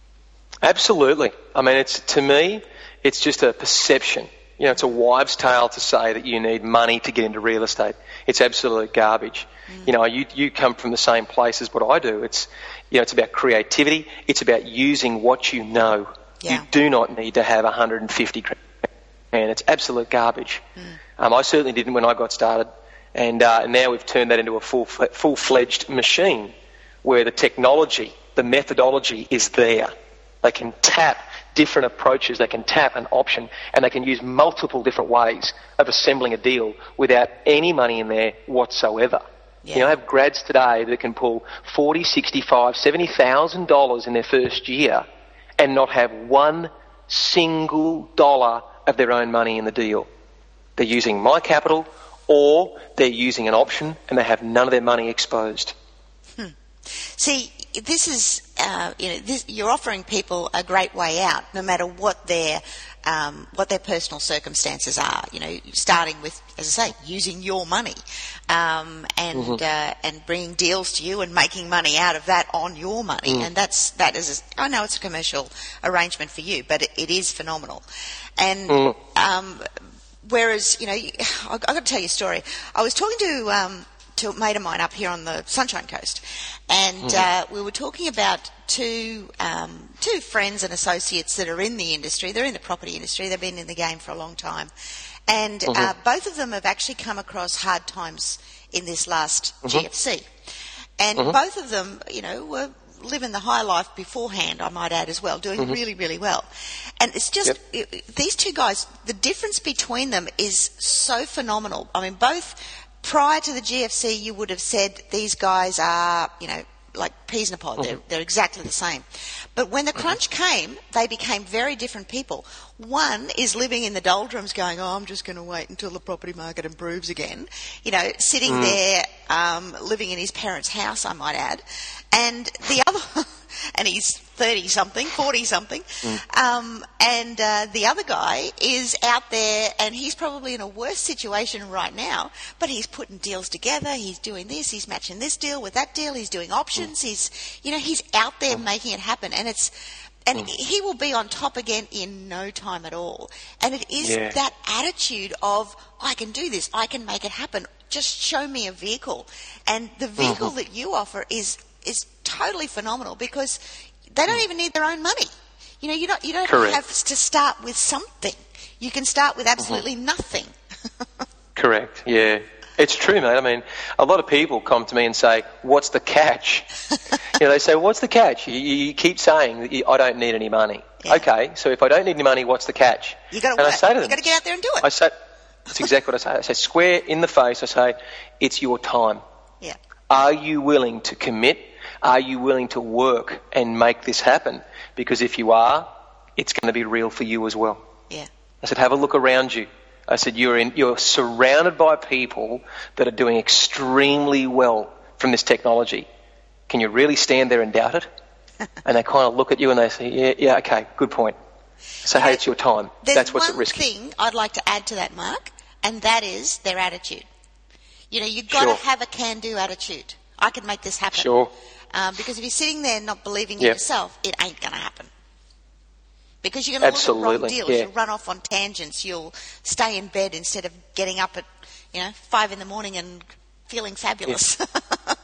Absolutely. I mean, it's to me, it's just a perception. You know, it's a wives' tale to say that you need money to get into real estate. It's absolute garbage. Mm. You know, you you come from the same place as what I do. It's, you know, it's about creativity. It's about using what you know. Yeah. You do not need to have one hundred fifty grand. And it's absolute garbage. Mm. Um, I certainly didn't when I got started. And uh, now we've turned that into a full, full-fledged machine where the technology, the methodology is there. They can tap different approaches, they can tap an option, and they can use multiple different ways of assembling a deal without any money in there whatsoever. Yeah. You know, I have grads today that can pull forty, sixty-five, seventy thousand dollars in their first year and not have one single dollar of their own money in the deal. They're using my capital, or they're using an option and they have none of their money exposed. Hmm. See, this is, uh, you know, this, you're offering people a great way out, no matter what their um, what their personal circumstances are. You know, starting with, as I say, using your money um, and mm-hmm. uh, and bringing deals to you and making money out of that on your money. Mm. And that's that is, a, I know it's a commercial arrangement for you, but it, it is phenomenal. And mm. um, whereas, you know, I've got to tell you a story. I was talking to um, to a mate of mine up here on the Sunshine Coast, and mm. uh, we were talking about two um, two friends and associates that are in the industry. They're in the property industry. They've been in the game for a long time, and mm-hmm. uh, both of them have actually come across hard times in this last mm-hmm. G F C, and mm-hmm. both of them, you know, were living the high life beforehand, I might add as well, doing mm-hmm. really, really well. And it's just, yep. it, these two guys, the difference between them is so phenomenal. I mean, both prior to the G F C, you would have said these guys are, you know, like peas in a pod. Mm-hmm. They're, they're exactly the same. But when the crunch mm-hmm. came, they became very different people. One is living in the doldrums going, oh, I'm just going to wait until the property market improves again. You know, sitting mm. there, um, living in his parents' house, I might add. And the other, and he's thirty-something, forty-something, mm. um, and uh, the other guy is out there and he's probably in a worse situation right now, but he's putting deals together, he's doing this, he's matching this deal with that deal, he's doing options, mm. he's, you know, he's out there mm. making it happen, and it's, and mm. he will be on top again in no time at all. And it is yeah. that attitude of, I can do this, I can make it happen, just show me a vehicle. And the vehicle mm-hmm. that you offer is is totally phenomenal because they don't even need their own money. You know, you don't, you don't have to start with something. You can start with absolutely mm-hmm. nothing. Correct, yeah. It's true, mate. I mean, a lot of people come to me and say, what's the catch? You know, they say, what's the catch? You, you keep saying that you, I don't need any money. Yeah. Okay, so if I don't need any money, what's the catch? You got to work. I say to them, you got to get out there and do it. I say, that's exactly what I say. I say, square in the face, I say, it's your time. Yeah. Are you willing to commit? Are you willing to work and make this happen? Because if you are, it's going to be real for you as well. Yeah. I said, have a look around you. I said, you're in, you're surrounded by people that are doing extremely well from this technology. Can you really stand there and doubt it? And they kind of look at you and they say, yeah, yeah, okay, good point. So, hey, it's your time. That's what's at risk. There's one thing I'd like to add to that, Mark, and that is their attitude. You know, you've got sure. to have a can-do attitude. I can make this happen. Sure. Um, because if you're sitting there not believing in yep. yourself, it ain't going to happen. Because you're going to look at wrong deals. Yeah. You'll run off on tangents. You'll stay in bed instead of getting up at, you know, five in the morning and feeling fabulous. Yeah.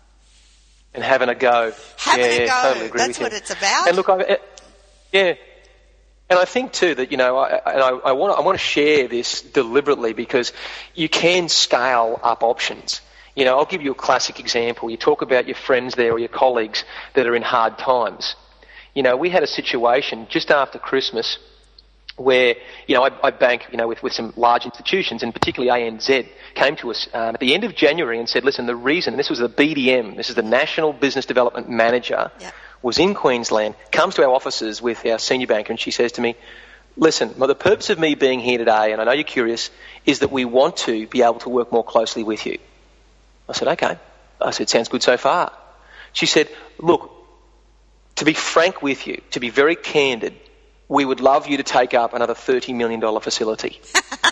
And having a go. Having yeah, a yeah, go. Totally agree That's with what you. it's about. And look, I, yeah. And I think too that, you know, I, and I, I want I want to share this deliberately because you can scale up options. You know, I'll give you a classic example. You talk about your friends there or your colleagues that are in hard times. You know, we had a situation just after Christmas where, you know, I, I bank, you know, with, with some large institutions, and particularly A N Z came to us um, at the end of January and said, listen, the reason, and this was the B D M, this is the National Business Development Manager, yeah. was in Queensland, comes to our offices with our senior banker, and she says to me, listen, well, the purpose of me being here today, and I know you're curious, is that we want to be able to work more closely with you. I said, okay. I said, sounds good so far. She said, look, to be frank with you, to be very candid, we would love you to take up another thirty million dollars facility.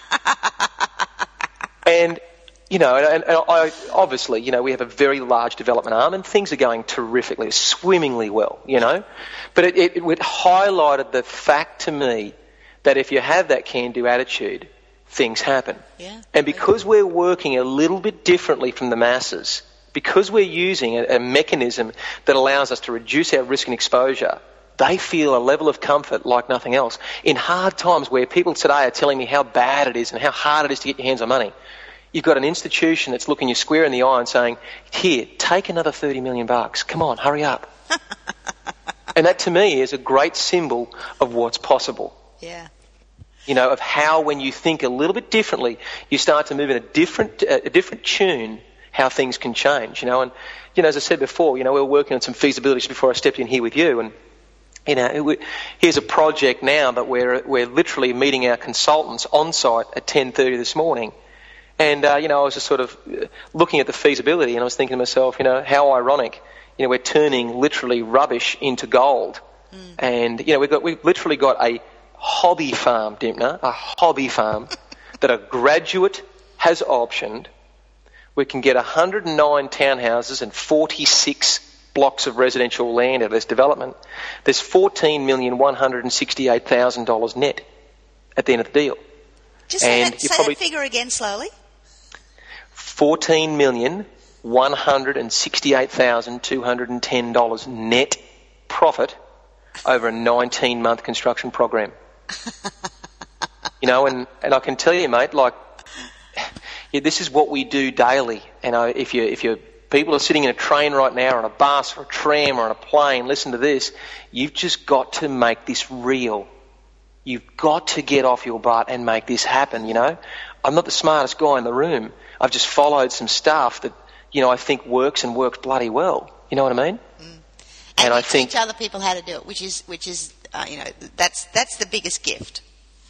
And, you know, and, and I, obviously, you know, we have a very large development arm and things are going terrifically, swimmingly well, you know. But it, it, it highlighted the fact to me that if you have that can-do attitude, things happen. Yeah, and because we're working a little bit differently from the masses, because we're using a, a mechanism that allows us to reduce our risk and exposure, they feel a level of comfort like nothing else. In hard times where people today are telling me how bad it is and how hard it is to get your hands on money, you've got an institution that's looking you square in the eye and saying, here, take another thirty million bucks. Come on, hurry up. And that to me is a great symbol of what's possible. Yeah. You know, of how when you think a little bit differently, you start to move in a different, a different tune, how things can change, you know. And, you know, as I said before, you know, we were working on some feasibilities before I stepped in here with you, and, you know, here's a project now that we're, we're literally meeting our consultants on site at ten thirty this morning. And, uh, you know, I was just sort of looking at the feasibility and I was thinking to myself, you know, how ironic. You know, we're turning literally rubbish into gold. Mm. And, you know, we've got, we've literally got a hobby farm, Dimpner, a hobby farm that a graduate has optioned. We can get one hundred nine townhouses and forty-six blocks of residential land out of this development. There's fourteen million one hundred sixty-eight thousand dollars net at the end of the deal. Just say, that, say that figure again slowly. fourteen million one hundred sixty-eight thousand two hundred ten dollars net profit over a nineteen-month construction program. You know, and, and I can tell you, mate, like, yeah, this is what we do daily. And I, if you if you people are sitting in a train right now, or on a bus, or a tram, or on a plane, listen to this. You've just got to make this real. You've got to get off your butt and make this happen, you know. I'm not the smartest guy in the room. I've just followed some stuff that, you know, I think works and works bloody well. You know what I mean? Mm. And, and you I think teach other people how to do it, which is, which is, uh, you know, that's that's the biggest gift.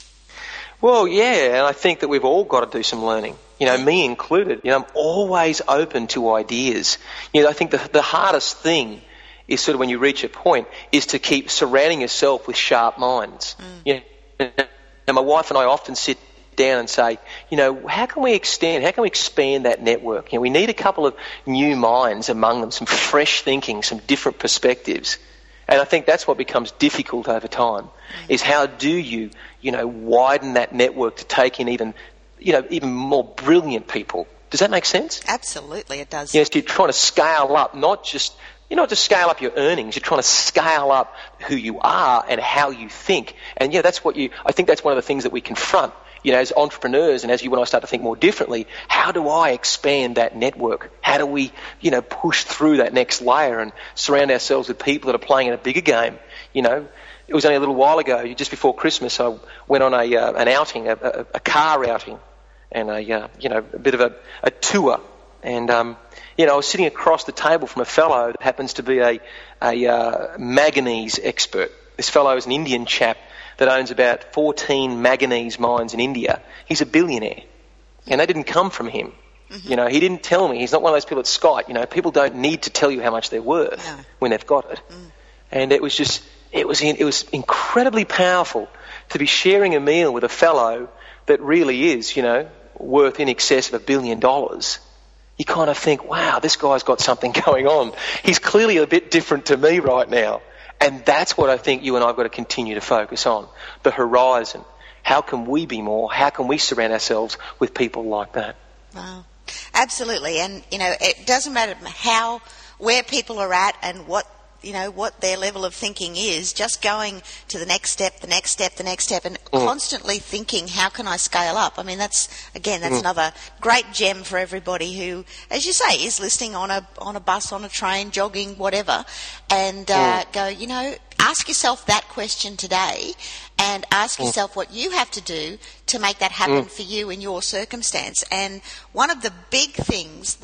Well, yeah, and I think that we've all got to do some learning. You know, me included. You know, I'm always open to ideas. You know, I think the the hardest thing is sort of when you reach a point is to keep surrounding yourself with sharp minds. Mm. You know, and my wife and I often sit down and say, you know, how can we extend, how can we expand that network? You know, we need a couple of new minds among them, some fresh thinking, some different perspectives. And I think that's what becomes difficult over time, mm. is how do you, you know, widen that network to take in even, you know, even more brilliant people. Does that make sense? Absolutely, it does. Yes, you're trying to scale up, not just, you're not just scale up your earnings, you're trying to scale up who you are and how you think. And yeah, that's what you, I think that's one of the things that we confront, you know, as entrepreneurs and as you and I start to think more differently. How do I expand that network? How do we, you know, push through that next layer and surround ourselves with people that are playing in a bigger game? You know, it was only a little while ago, just before Christmas, I went on a uh, an outing, a, a, a car outing, and a uh, you know a bit of a, a tour, and um, you know I was sitting across the table from a fellow that happens to be a a uh, manganese expert. This fellow is an Indian chap that owns about fourteen manganese mines in India. He's a billionaire, and they didn't come from him. Mm-hmm. You know, he didn't tell me. He's not one of those people at Skype. You know, people don't need to tell you how much they're worth no. when they've got it. Mm. And it was just, it was in, it was incredibly powerful to be sharing a meal with a fellow that really is, you know, worth in excess of a billion dollars. You kind of think, wow, this guy's got something going on. He's clearly a bit different to me right now. And that's what I think you and I have got to continue to focus on, the horizon. How can we be more? How can we surround ourselves with people like that? Wow. Absolutely. And, you know, it doesn't matter how, where people are at and what, you know, what their level of thinking is, just going to the next step, the next step, the next step, and mm. constantly thinking, how can I scale up? I mean, that's, again, that's mm. another great gem for everybody who, as you say, is listening on a on a bus, on a train, jogging, whatever, and uh, mm. go, you know, ask yourself that question today and ask mm. yourself what you have to do to make that happen mm. for you in your circumstance. And one of the big things that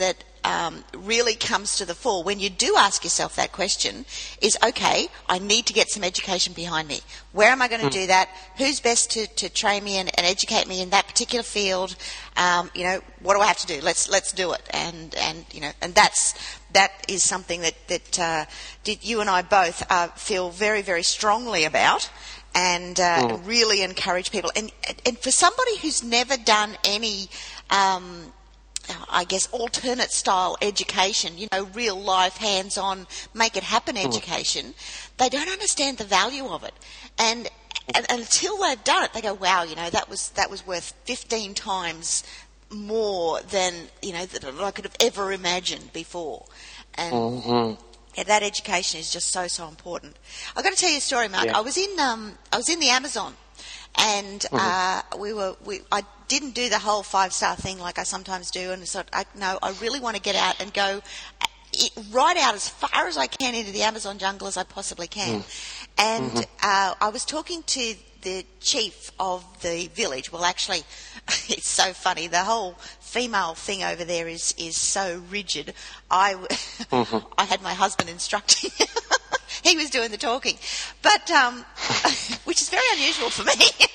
um, really comes to the fore when you do ask yourself that question is, okay, I need to get some education behind me. Where am I going to mm. do that? Who's best to, to train me and, and educate me in that particular field? Um, you know, what do I have to do? Let's let's do it. And and you know, and that's that is something that that uh, did, you and I both uh, feel very very strongly about. And uh, mm. really encourage people. And and for somebody who's never done any, um, I guess, alternate style education, you know, real life, hands-on, make it happen mm. education, they don't understand the value of it. And, and until they've done it, they go, wow, you know, that was that was worth fifteen times more than, you know, that I could have ever imagined before. And mm-hmm. yeah, that education is just so, so important. I've got to tell you a story, Mark. Yeah. I was in um, I was in the Amazon, and mm-hmm. uh, we were we I didn't do the whole five star thing like I sometimes do, and so I no, I really want to get out and go right out as far as I can into the Amazon jungle as I possibly can. Mm. And mm-hmm. uh, I was talking to the chief of the village. Well, actually, it's so funny. The whole female thing over there is, is so rigid. I, mm-hmm. I had my husband instructing. He was doing the talking. But, um, which is very unusual for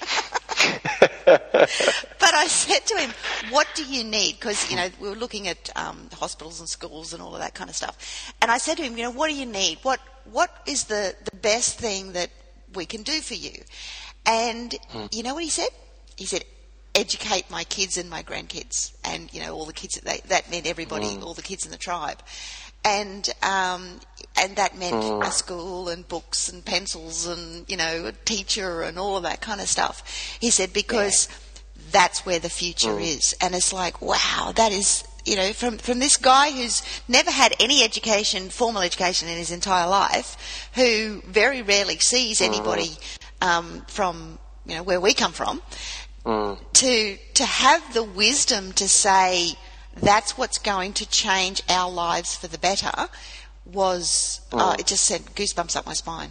me. But I said to him, what do you need? Because, you know, we were looking at um, hospitals and schools and all of that kind of stuff. And I said to him, you know, what do you need? What What is the, the best thing that we can do for you? And mm. you know what he said? He said, educate my kids and my grandkids. And, you know, all the kids, that, they, that meant everybody, mm. all the kids in the tribe. And um, and that meant mm. a school and books and pencils and, you know, a teacher and all of that kind of stuff. He said, because yeah. that's where the future mm. is. And it's like, wow, that is, you know, from, from this guy who's never had any education, formal education in his entire life, who very rarely sees anybody um, from, you know, where we come from, mm. to to have the wisdom to say, that's what's going to change our lives for the better, was, mm. uh, it just sent goosebumps up my spine.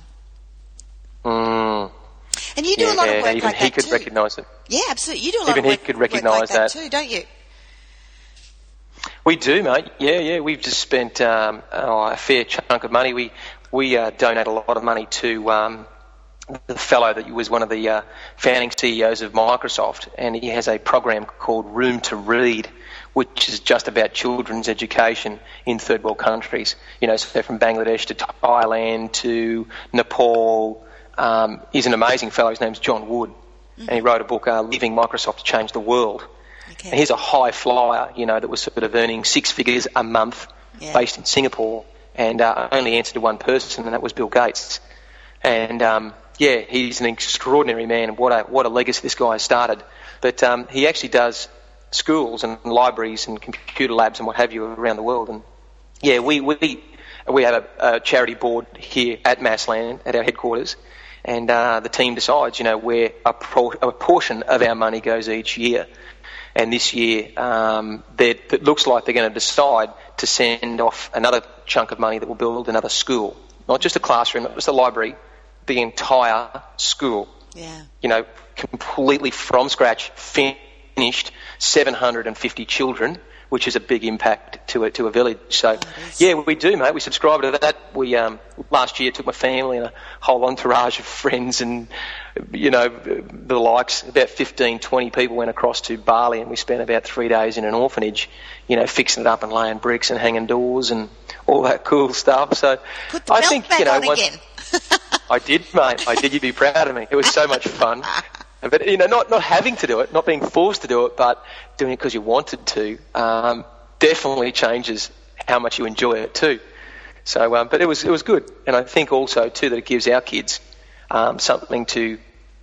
Mm. And you do yeah, a lot of work even like he that could too. recognise it. Yeah, absolutely. You do a lot even of work, he could recognise work like that, that too, don't you? We do, mate. Yeah, yeah. We've just spent um, oh, a fair chunk of money. We we uh, donate a lot of money to um, the fellow that was one of the uh, founding C E Os of Microsoft, and he has a program called Room to Read, which is just about children's education in third world countries. You know, so from Bangladesh to Thailand to Nepal. Um, he's an amazing fellow. His name's John Wood, mm-hmm. and he wrote a book, uh, Leaving Microsoft to Change the World. Okay. And he's a high flyer, you know, that was sort of earning six figures a month, yeah. based in Singapore, and uh, only answered to one person, and that was Bill Gates. And um, yeah, he's an extraordinary man. What a what a legacy this guy has started. But um, he actually does schools and libraries and computer labs and what have you around the world. And yeah, we we we have a, a charity board here at Massland at our headquarters, and uh, the team decides, you know, where a, pro- a portion of our money goes each year. And this year, um, it looks like they're going to decide to send off another chunk of money that will build another school. Not just a classroom, not just a library, the entire school. Yeah. You know, completely from scratch, finished, seven hundred fifty children, which is a big impact to a, to a village. So, oh, yeah, we do, mate. We subscribe to that. We um, last year took my family and a whole entourage of friends and, you know, the likes. About fifteen, twenty people went across to Bali, and we spent about three days in an orphanage, you know, fixing it up and laying bricks and hanging doors and all that cool stuff. So Put the I belt think, back you know, on once, again. I did, mate. I did. You'd be proud of me. It was so much fun. But, you know, not, not having to do it, not being forced to do it, but doing it because you wanted to, um, definitely changes how much you enjoy it too. So, um, but it was it was good. And I think also too that it gives our kids um, something to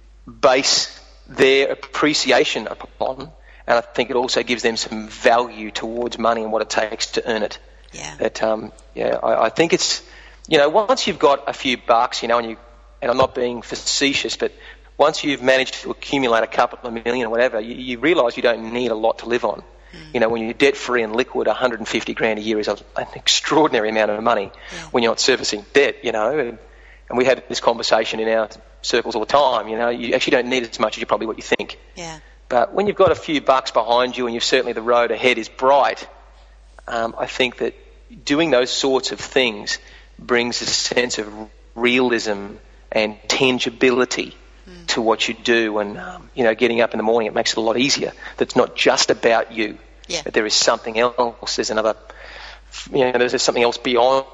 base their appreciation upon. And I think it also gives them some value towards money and what it takes to earn it. Yeah. That, um, yeah, I, I think it's, you know, once you've got a few bucks, you know, and you, and I'm not being facetious, but once you've managed to accumulate a couple of million or whatever, you, you realise you don't need a lot to live on. Mm. You know, when you're debt-free and liquid, one hundred fifty grand a year is a, an extraordinary amount of money yeah. when you're not servicing debt, you know. And, and we had this conversation in our circles all the time, you know. You actually don't need as much as you probably what you think. Yeah. But when you've got a few bucks behind you and you've certainly the road ahead is bright, um, I think that doing those sorts of things brings a sense of realism and tangibility mm. to what you do, and um, you know, getting up in the morning, it makes it a lot easier. That's not just about you. Yeah. That there is something else. There's another, you know, there's something else beyond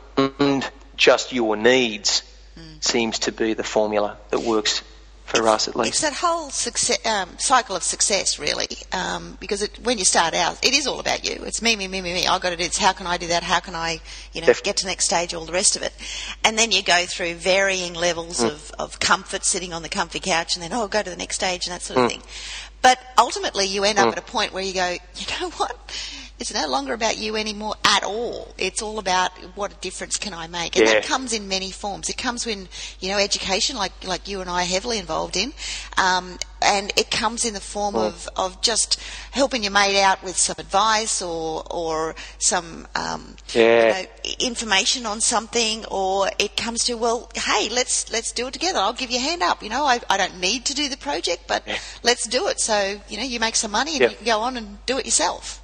just your needs. Mm. Seems to be the formula that works for it's, us, at least. It's that whole success, um, cycle of success, really, um, because it, when you start out, it is all about you. It's me, me, me, me, me. I've got to do this. How can I do that? How can I, you know, Def- get to the next stage, all the rest of it. And then you go through varying levels mm. of, of comfort, sitting on the comfy couch, and then, oh, go to the next stage and that sort of mm. thing. But ultimately, you end up mm. at a point where you go, you know what? It's no longer about you anymore at all. It's all about what difference can I make. And yeah. that comes in many forms. It comes in, you know, education, like like you and I are heavily involved in. Um, and it comes in the form mm. of, of just helping your mate out with some advice or or some um, yeah. you know, information on something. Or it comes to, well, hey, let's let's do it together. I'll give you a hand up. You know, I, I don't need to do the project, but yeah. let's do it. So, you know, you make some money and yeah. you can go on and do it yourself.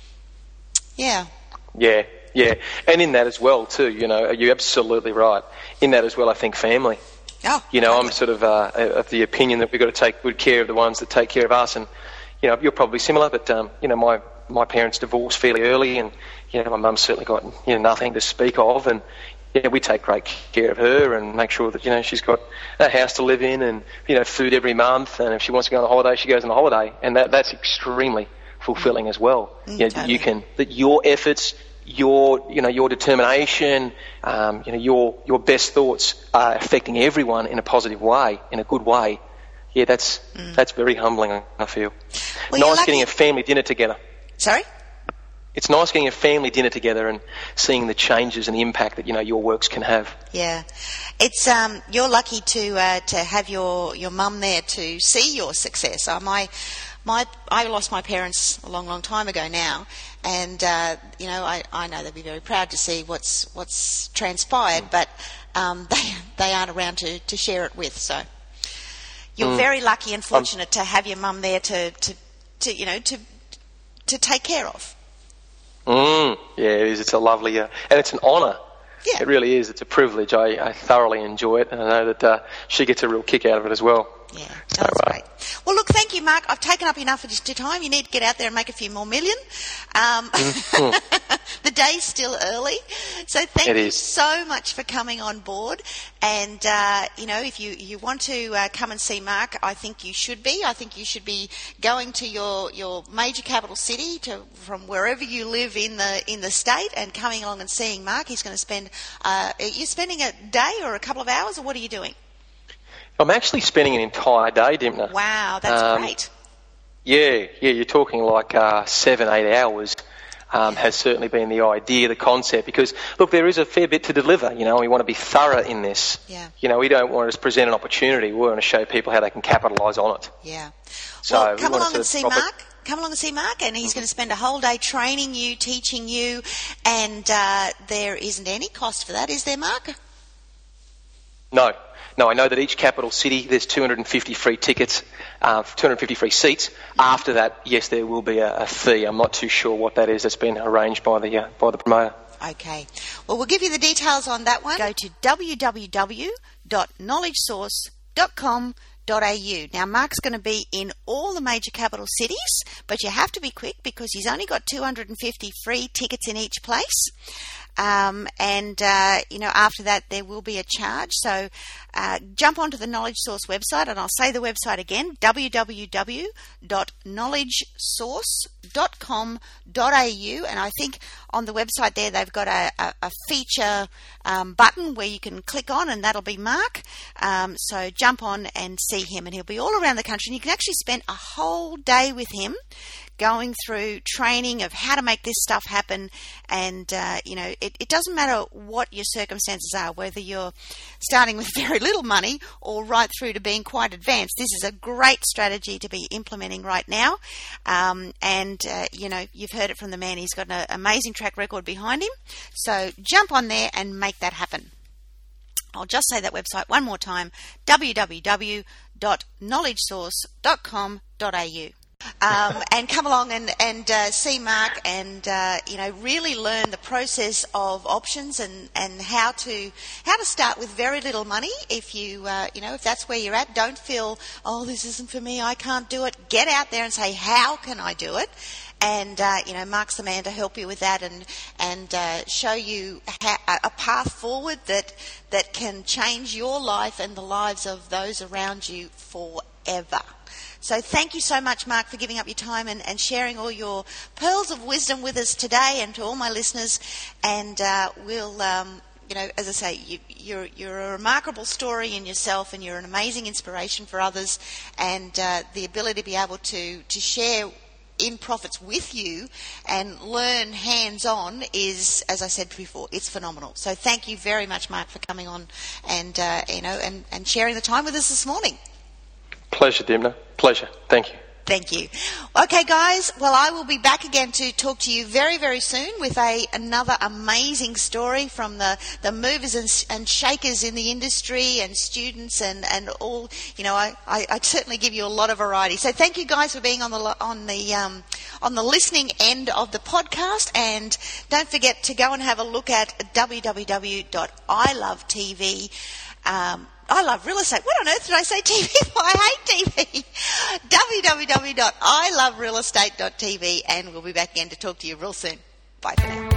Yeah. Yeah, yeah. And in that as well, too, you know, you're absolutely right. In that as well, I think family. Oh, you know, totally. I'm sort of uh, of the opinion that we've got to take good care of the ones that take care of us. And, you know, you're probably similar, but, um, you know, my, my parents divorced fairly early, and, you know, my mum's certainly got, you know, nothing to speak of. And, yeah, we take great care of her and make sure that, you know, she's got a house to live in and, you know, food every month. And if she wants to go on a holiday, she goes on a holiday. And that that's extremely fulfilling as well. Mm, you know, totally. that you can, that your efforts, your, you know, your determination, um, you know, your your best thoughts are affecting everyone in a positive way, in a good way. Yeah, that's mm. that's very humbling, I feel. Well, nice getting a family dinner together. Sorry? It's nice getting a family dinner together and seeing the changes and the impact that, you know, your works can have. Yeah, it's um, you're lucky to uh, to have your your mum there to see your success. Uh, my My, I lost my parents a long, long time ago now, and uh, you know, I, I know they'd be very proud to see what's what's transpired, but um, they they aren't around to, to share it with. So you're mm. very lucky and fortunate um, to have your mum there to, to, to you know to to take care of. Mm, yeah, it is. It's a lovely uh, and it's an honour. Yeah. It really is. It's a privilege. I, I thoroughly enjoy it, and I know that uh, she gets a real kick out of it as well. Yeah, so, that's uh, great. Well, look, thank you, Mark. I've taken up enough of your time. You need to get out there and make a few more million. Um, mm-hmm. The day's still early, so thank it you is. so much for coming on board. And uh, you know, if you, you want to uh, come and see Mark, I think you should be. I think you should be going to your, your major capital city to from wherever you live in the in the state and coming along and seeing Mark. He's going to spend. Uh, are you spending a day or a couple of hours, or what are you doing? I'm actually spending an entire day, Dimna. Wow, that's um, great. Yeah, yeah, you're talking like uh, seven, eight hours um, has certainly been the idea, the concept, because, look, there is a fair bit to deliver, you know, we want to be thorough in this. Yeah. You know, we don't want to just present an opportunity, we want to show people how they can capitalise on it. Yeah. So well, we come along and see Mark. It. Come along and see Mark, and he's mm-hmm. going to spend a whole day training you, teaching you, and uh, there isn't any cost for that, is there, Mark? No. No, I know that each capital city, there's two hundred fifty free tickets, uh, two hundred fifty free seats. After that, yes, there will be a, a fee. I'm not too sure what that is. That's been arranged by the uh, by the promoter. Okay. Well, we'll give you the details on that one. Go to w w w dot knowledge source dot com dot a u. Now, Mark's going to be in all the major capital cities, but you have to be quick because he's only got two hundred fifty free tickets in each place. Um, and, uh, you know, after that there will be a charge. So uh, jump onto the Knowledge Source website, and I'll say the website again, w w w dot knowledge source dot com dot a u. And I think on the website there they've got a, a, a feature um, button where you can click on, and that'll be Mark. Um, so jump on and see him, and he'll be all around the country. And you can actually spend a whole day with him going through training of how to make this stuff happen. And, uh, you know, it, it doesn't matter what your circumstances are, whether you're starting with very little money or right through to being quite advanced. This is a great strategy to be implementing right now. Um, and, uh, you know, you've heard it from the man. He's got an amazing track record behind him. So jump on there and make that happen. I'll just say that website one more time, w w w dot knowledge source dot com dot a u. Um, and come along and, and uh, see Mark and, uh, you know, really learn the process of options and, and how to how to start with very little money. If you, uh, you know, if that's where you're at, don't feel, oh, this isn't for me, I can't do it. Get out there and say, how can I do it? And, uh, you know, Mark's the man to help you with that and, and uh, show you ha- a path forward that, that can change your life and the lives of those around you forever. So thank you so much, Mark, for giving up your time and, and sharing all your pearls of wisdom with us today and to all my listeners. And uh, we'll, um, you know, as I say, you, you're, you're a remarkable story in yourself and you're an amazing inspiration for others. And uh, the ability to be able to, to share in profits with you and learn hands-on is, as I said before, it's phenomenal. So thank you very much, Mark, for coming on and, uh, you know, and, and sharing the time with us this morning. Pleasure, Dimna. Pleasure. Thank you. Thank you. Okay, guys. Well, I will be back again to talk to you very, very soon with a another amazing story from the, the movers and, and shakers in the industry and students and, and all. You know, I, I, I certainly give you a lot of variety. So thank you guys for being on the on the um, on the listening end of the podcast. And don't forget to go and have a look at w w w dot i love t v. Um, I love real estate. What on earth did I say T V? I hate T V. w w w dot i love real estate dot t v, and we'll be back again to talk to you real soon. Bye for now.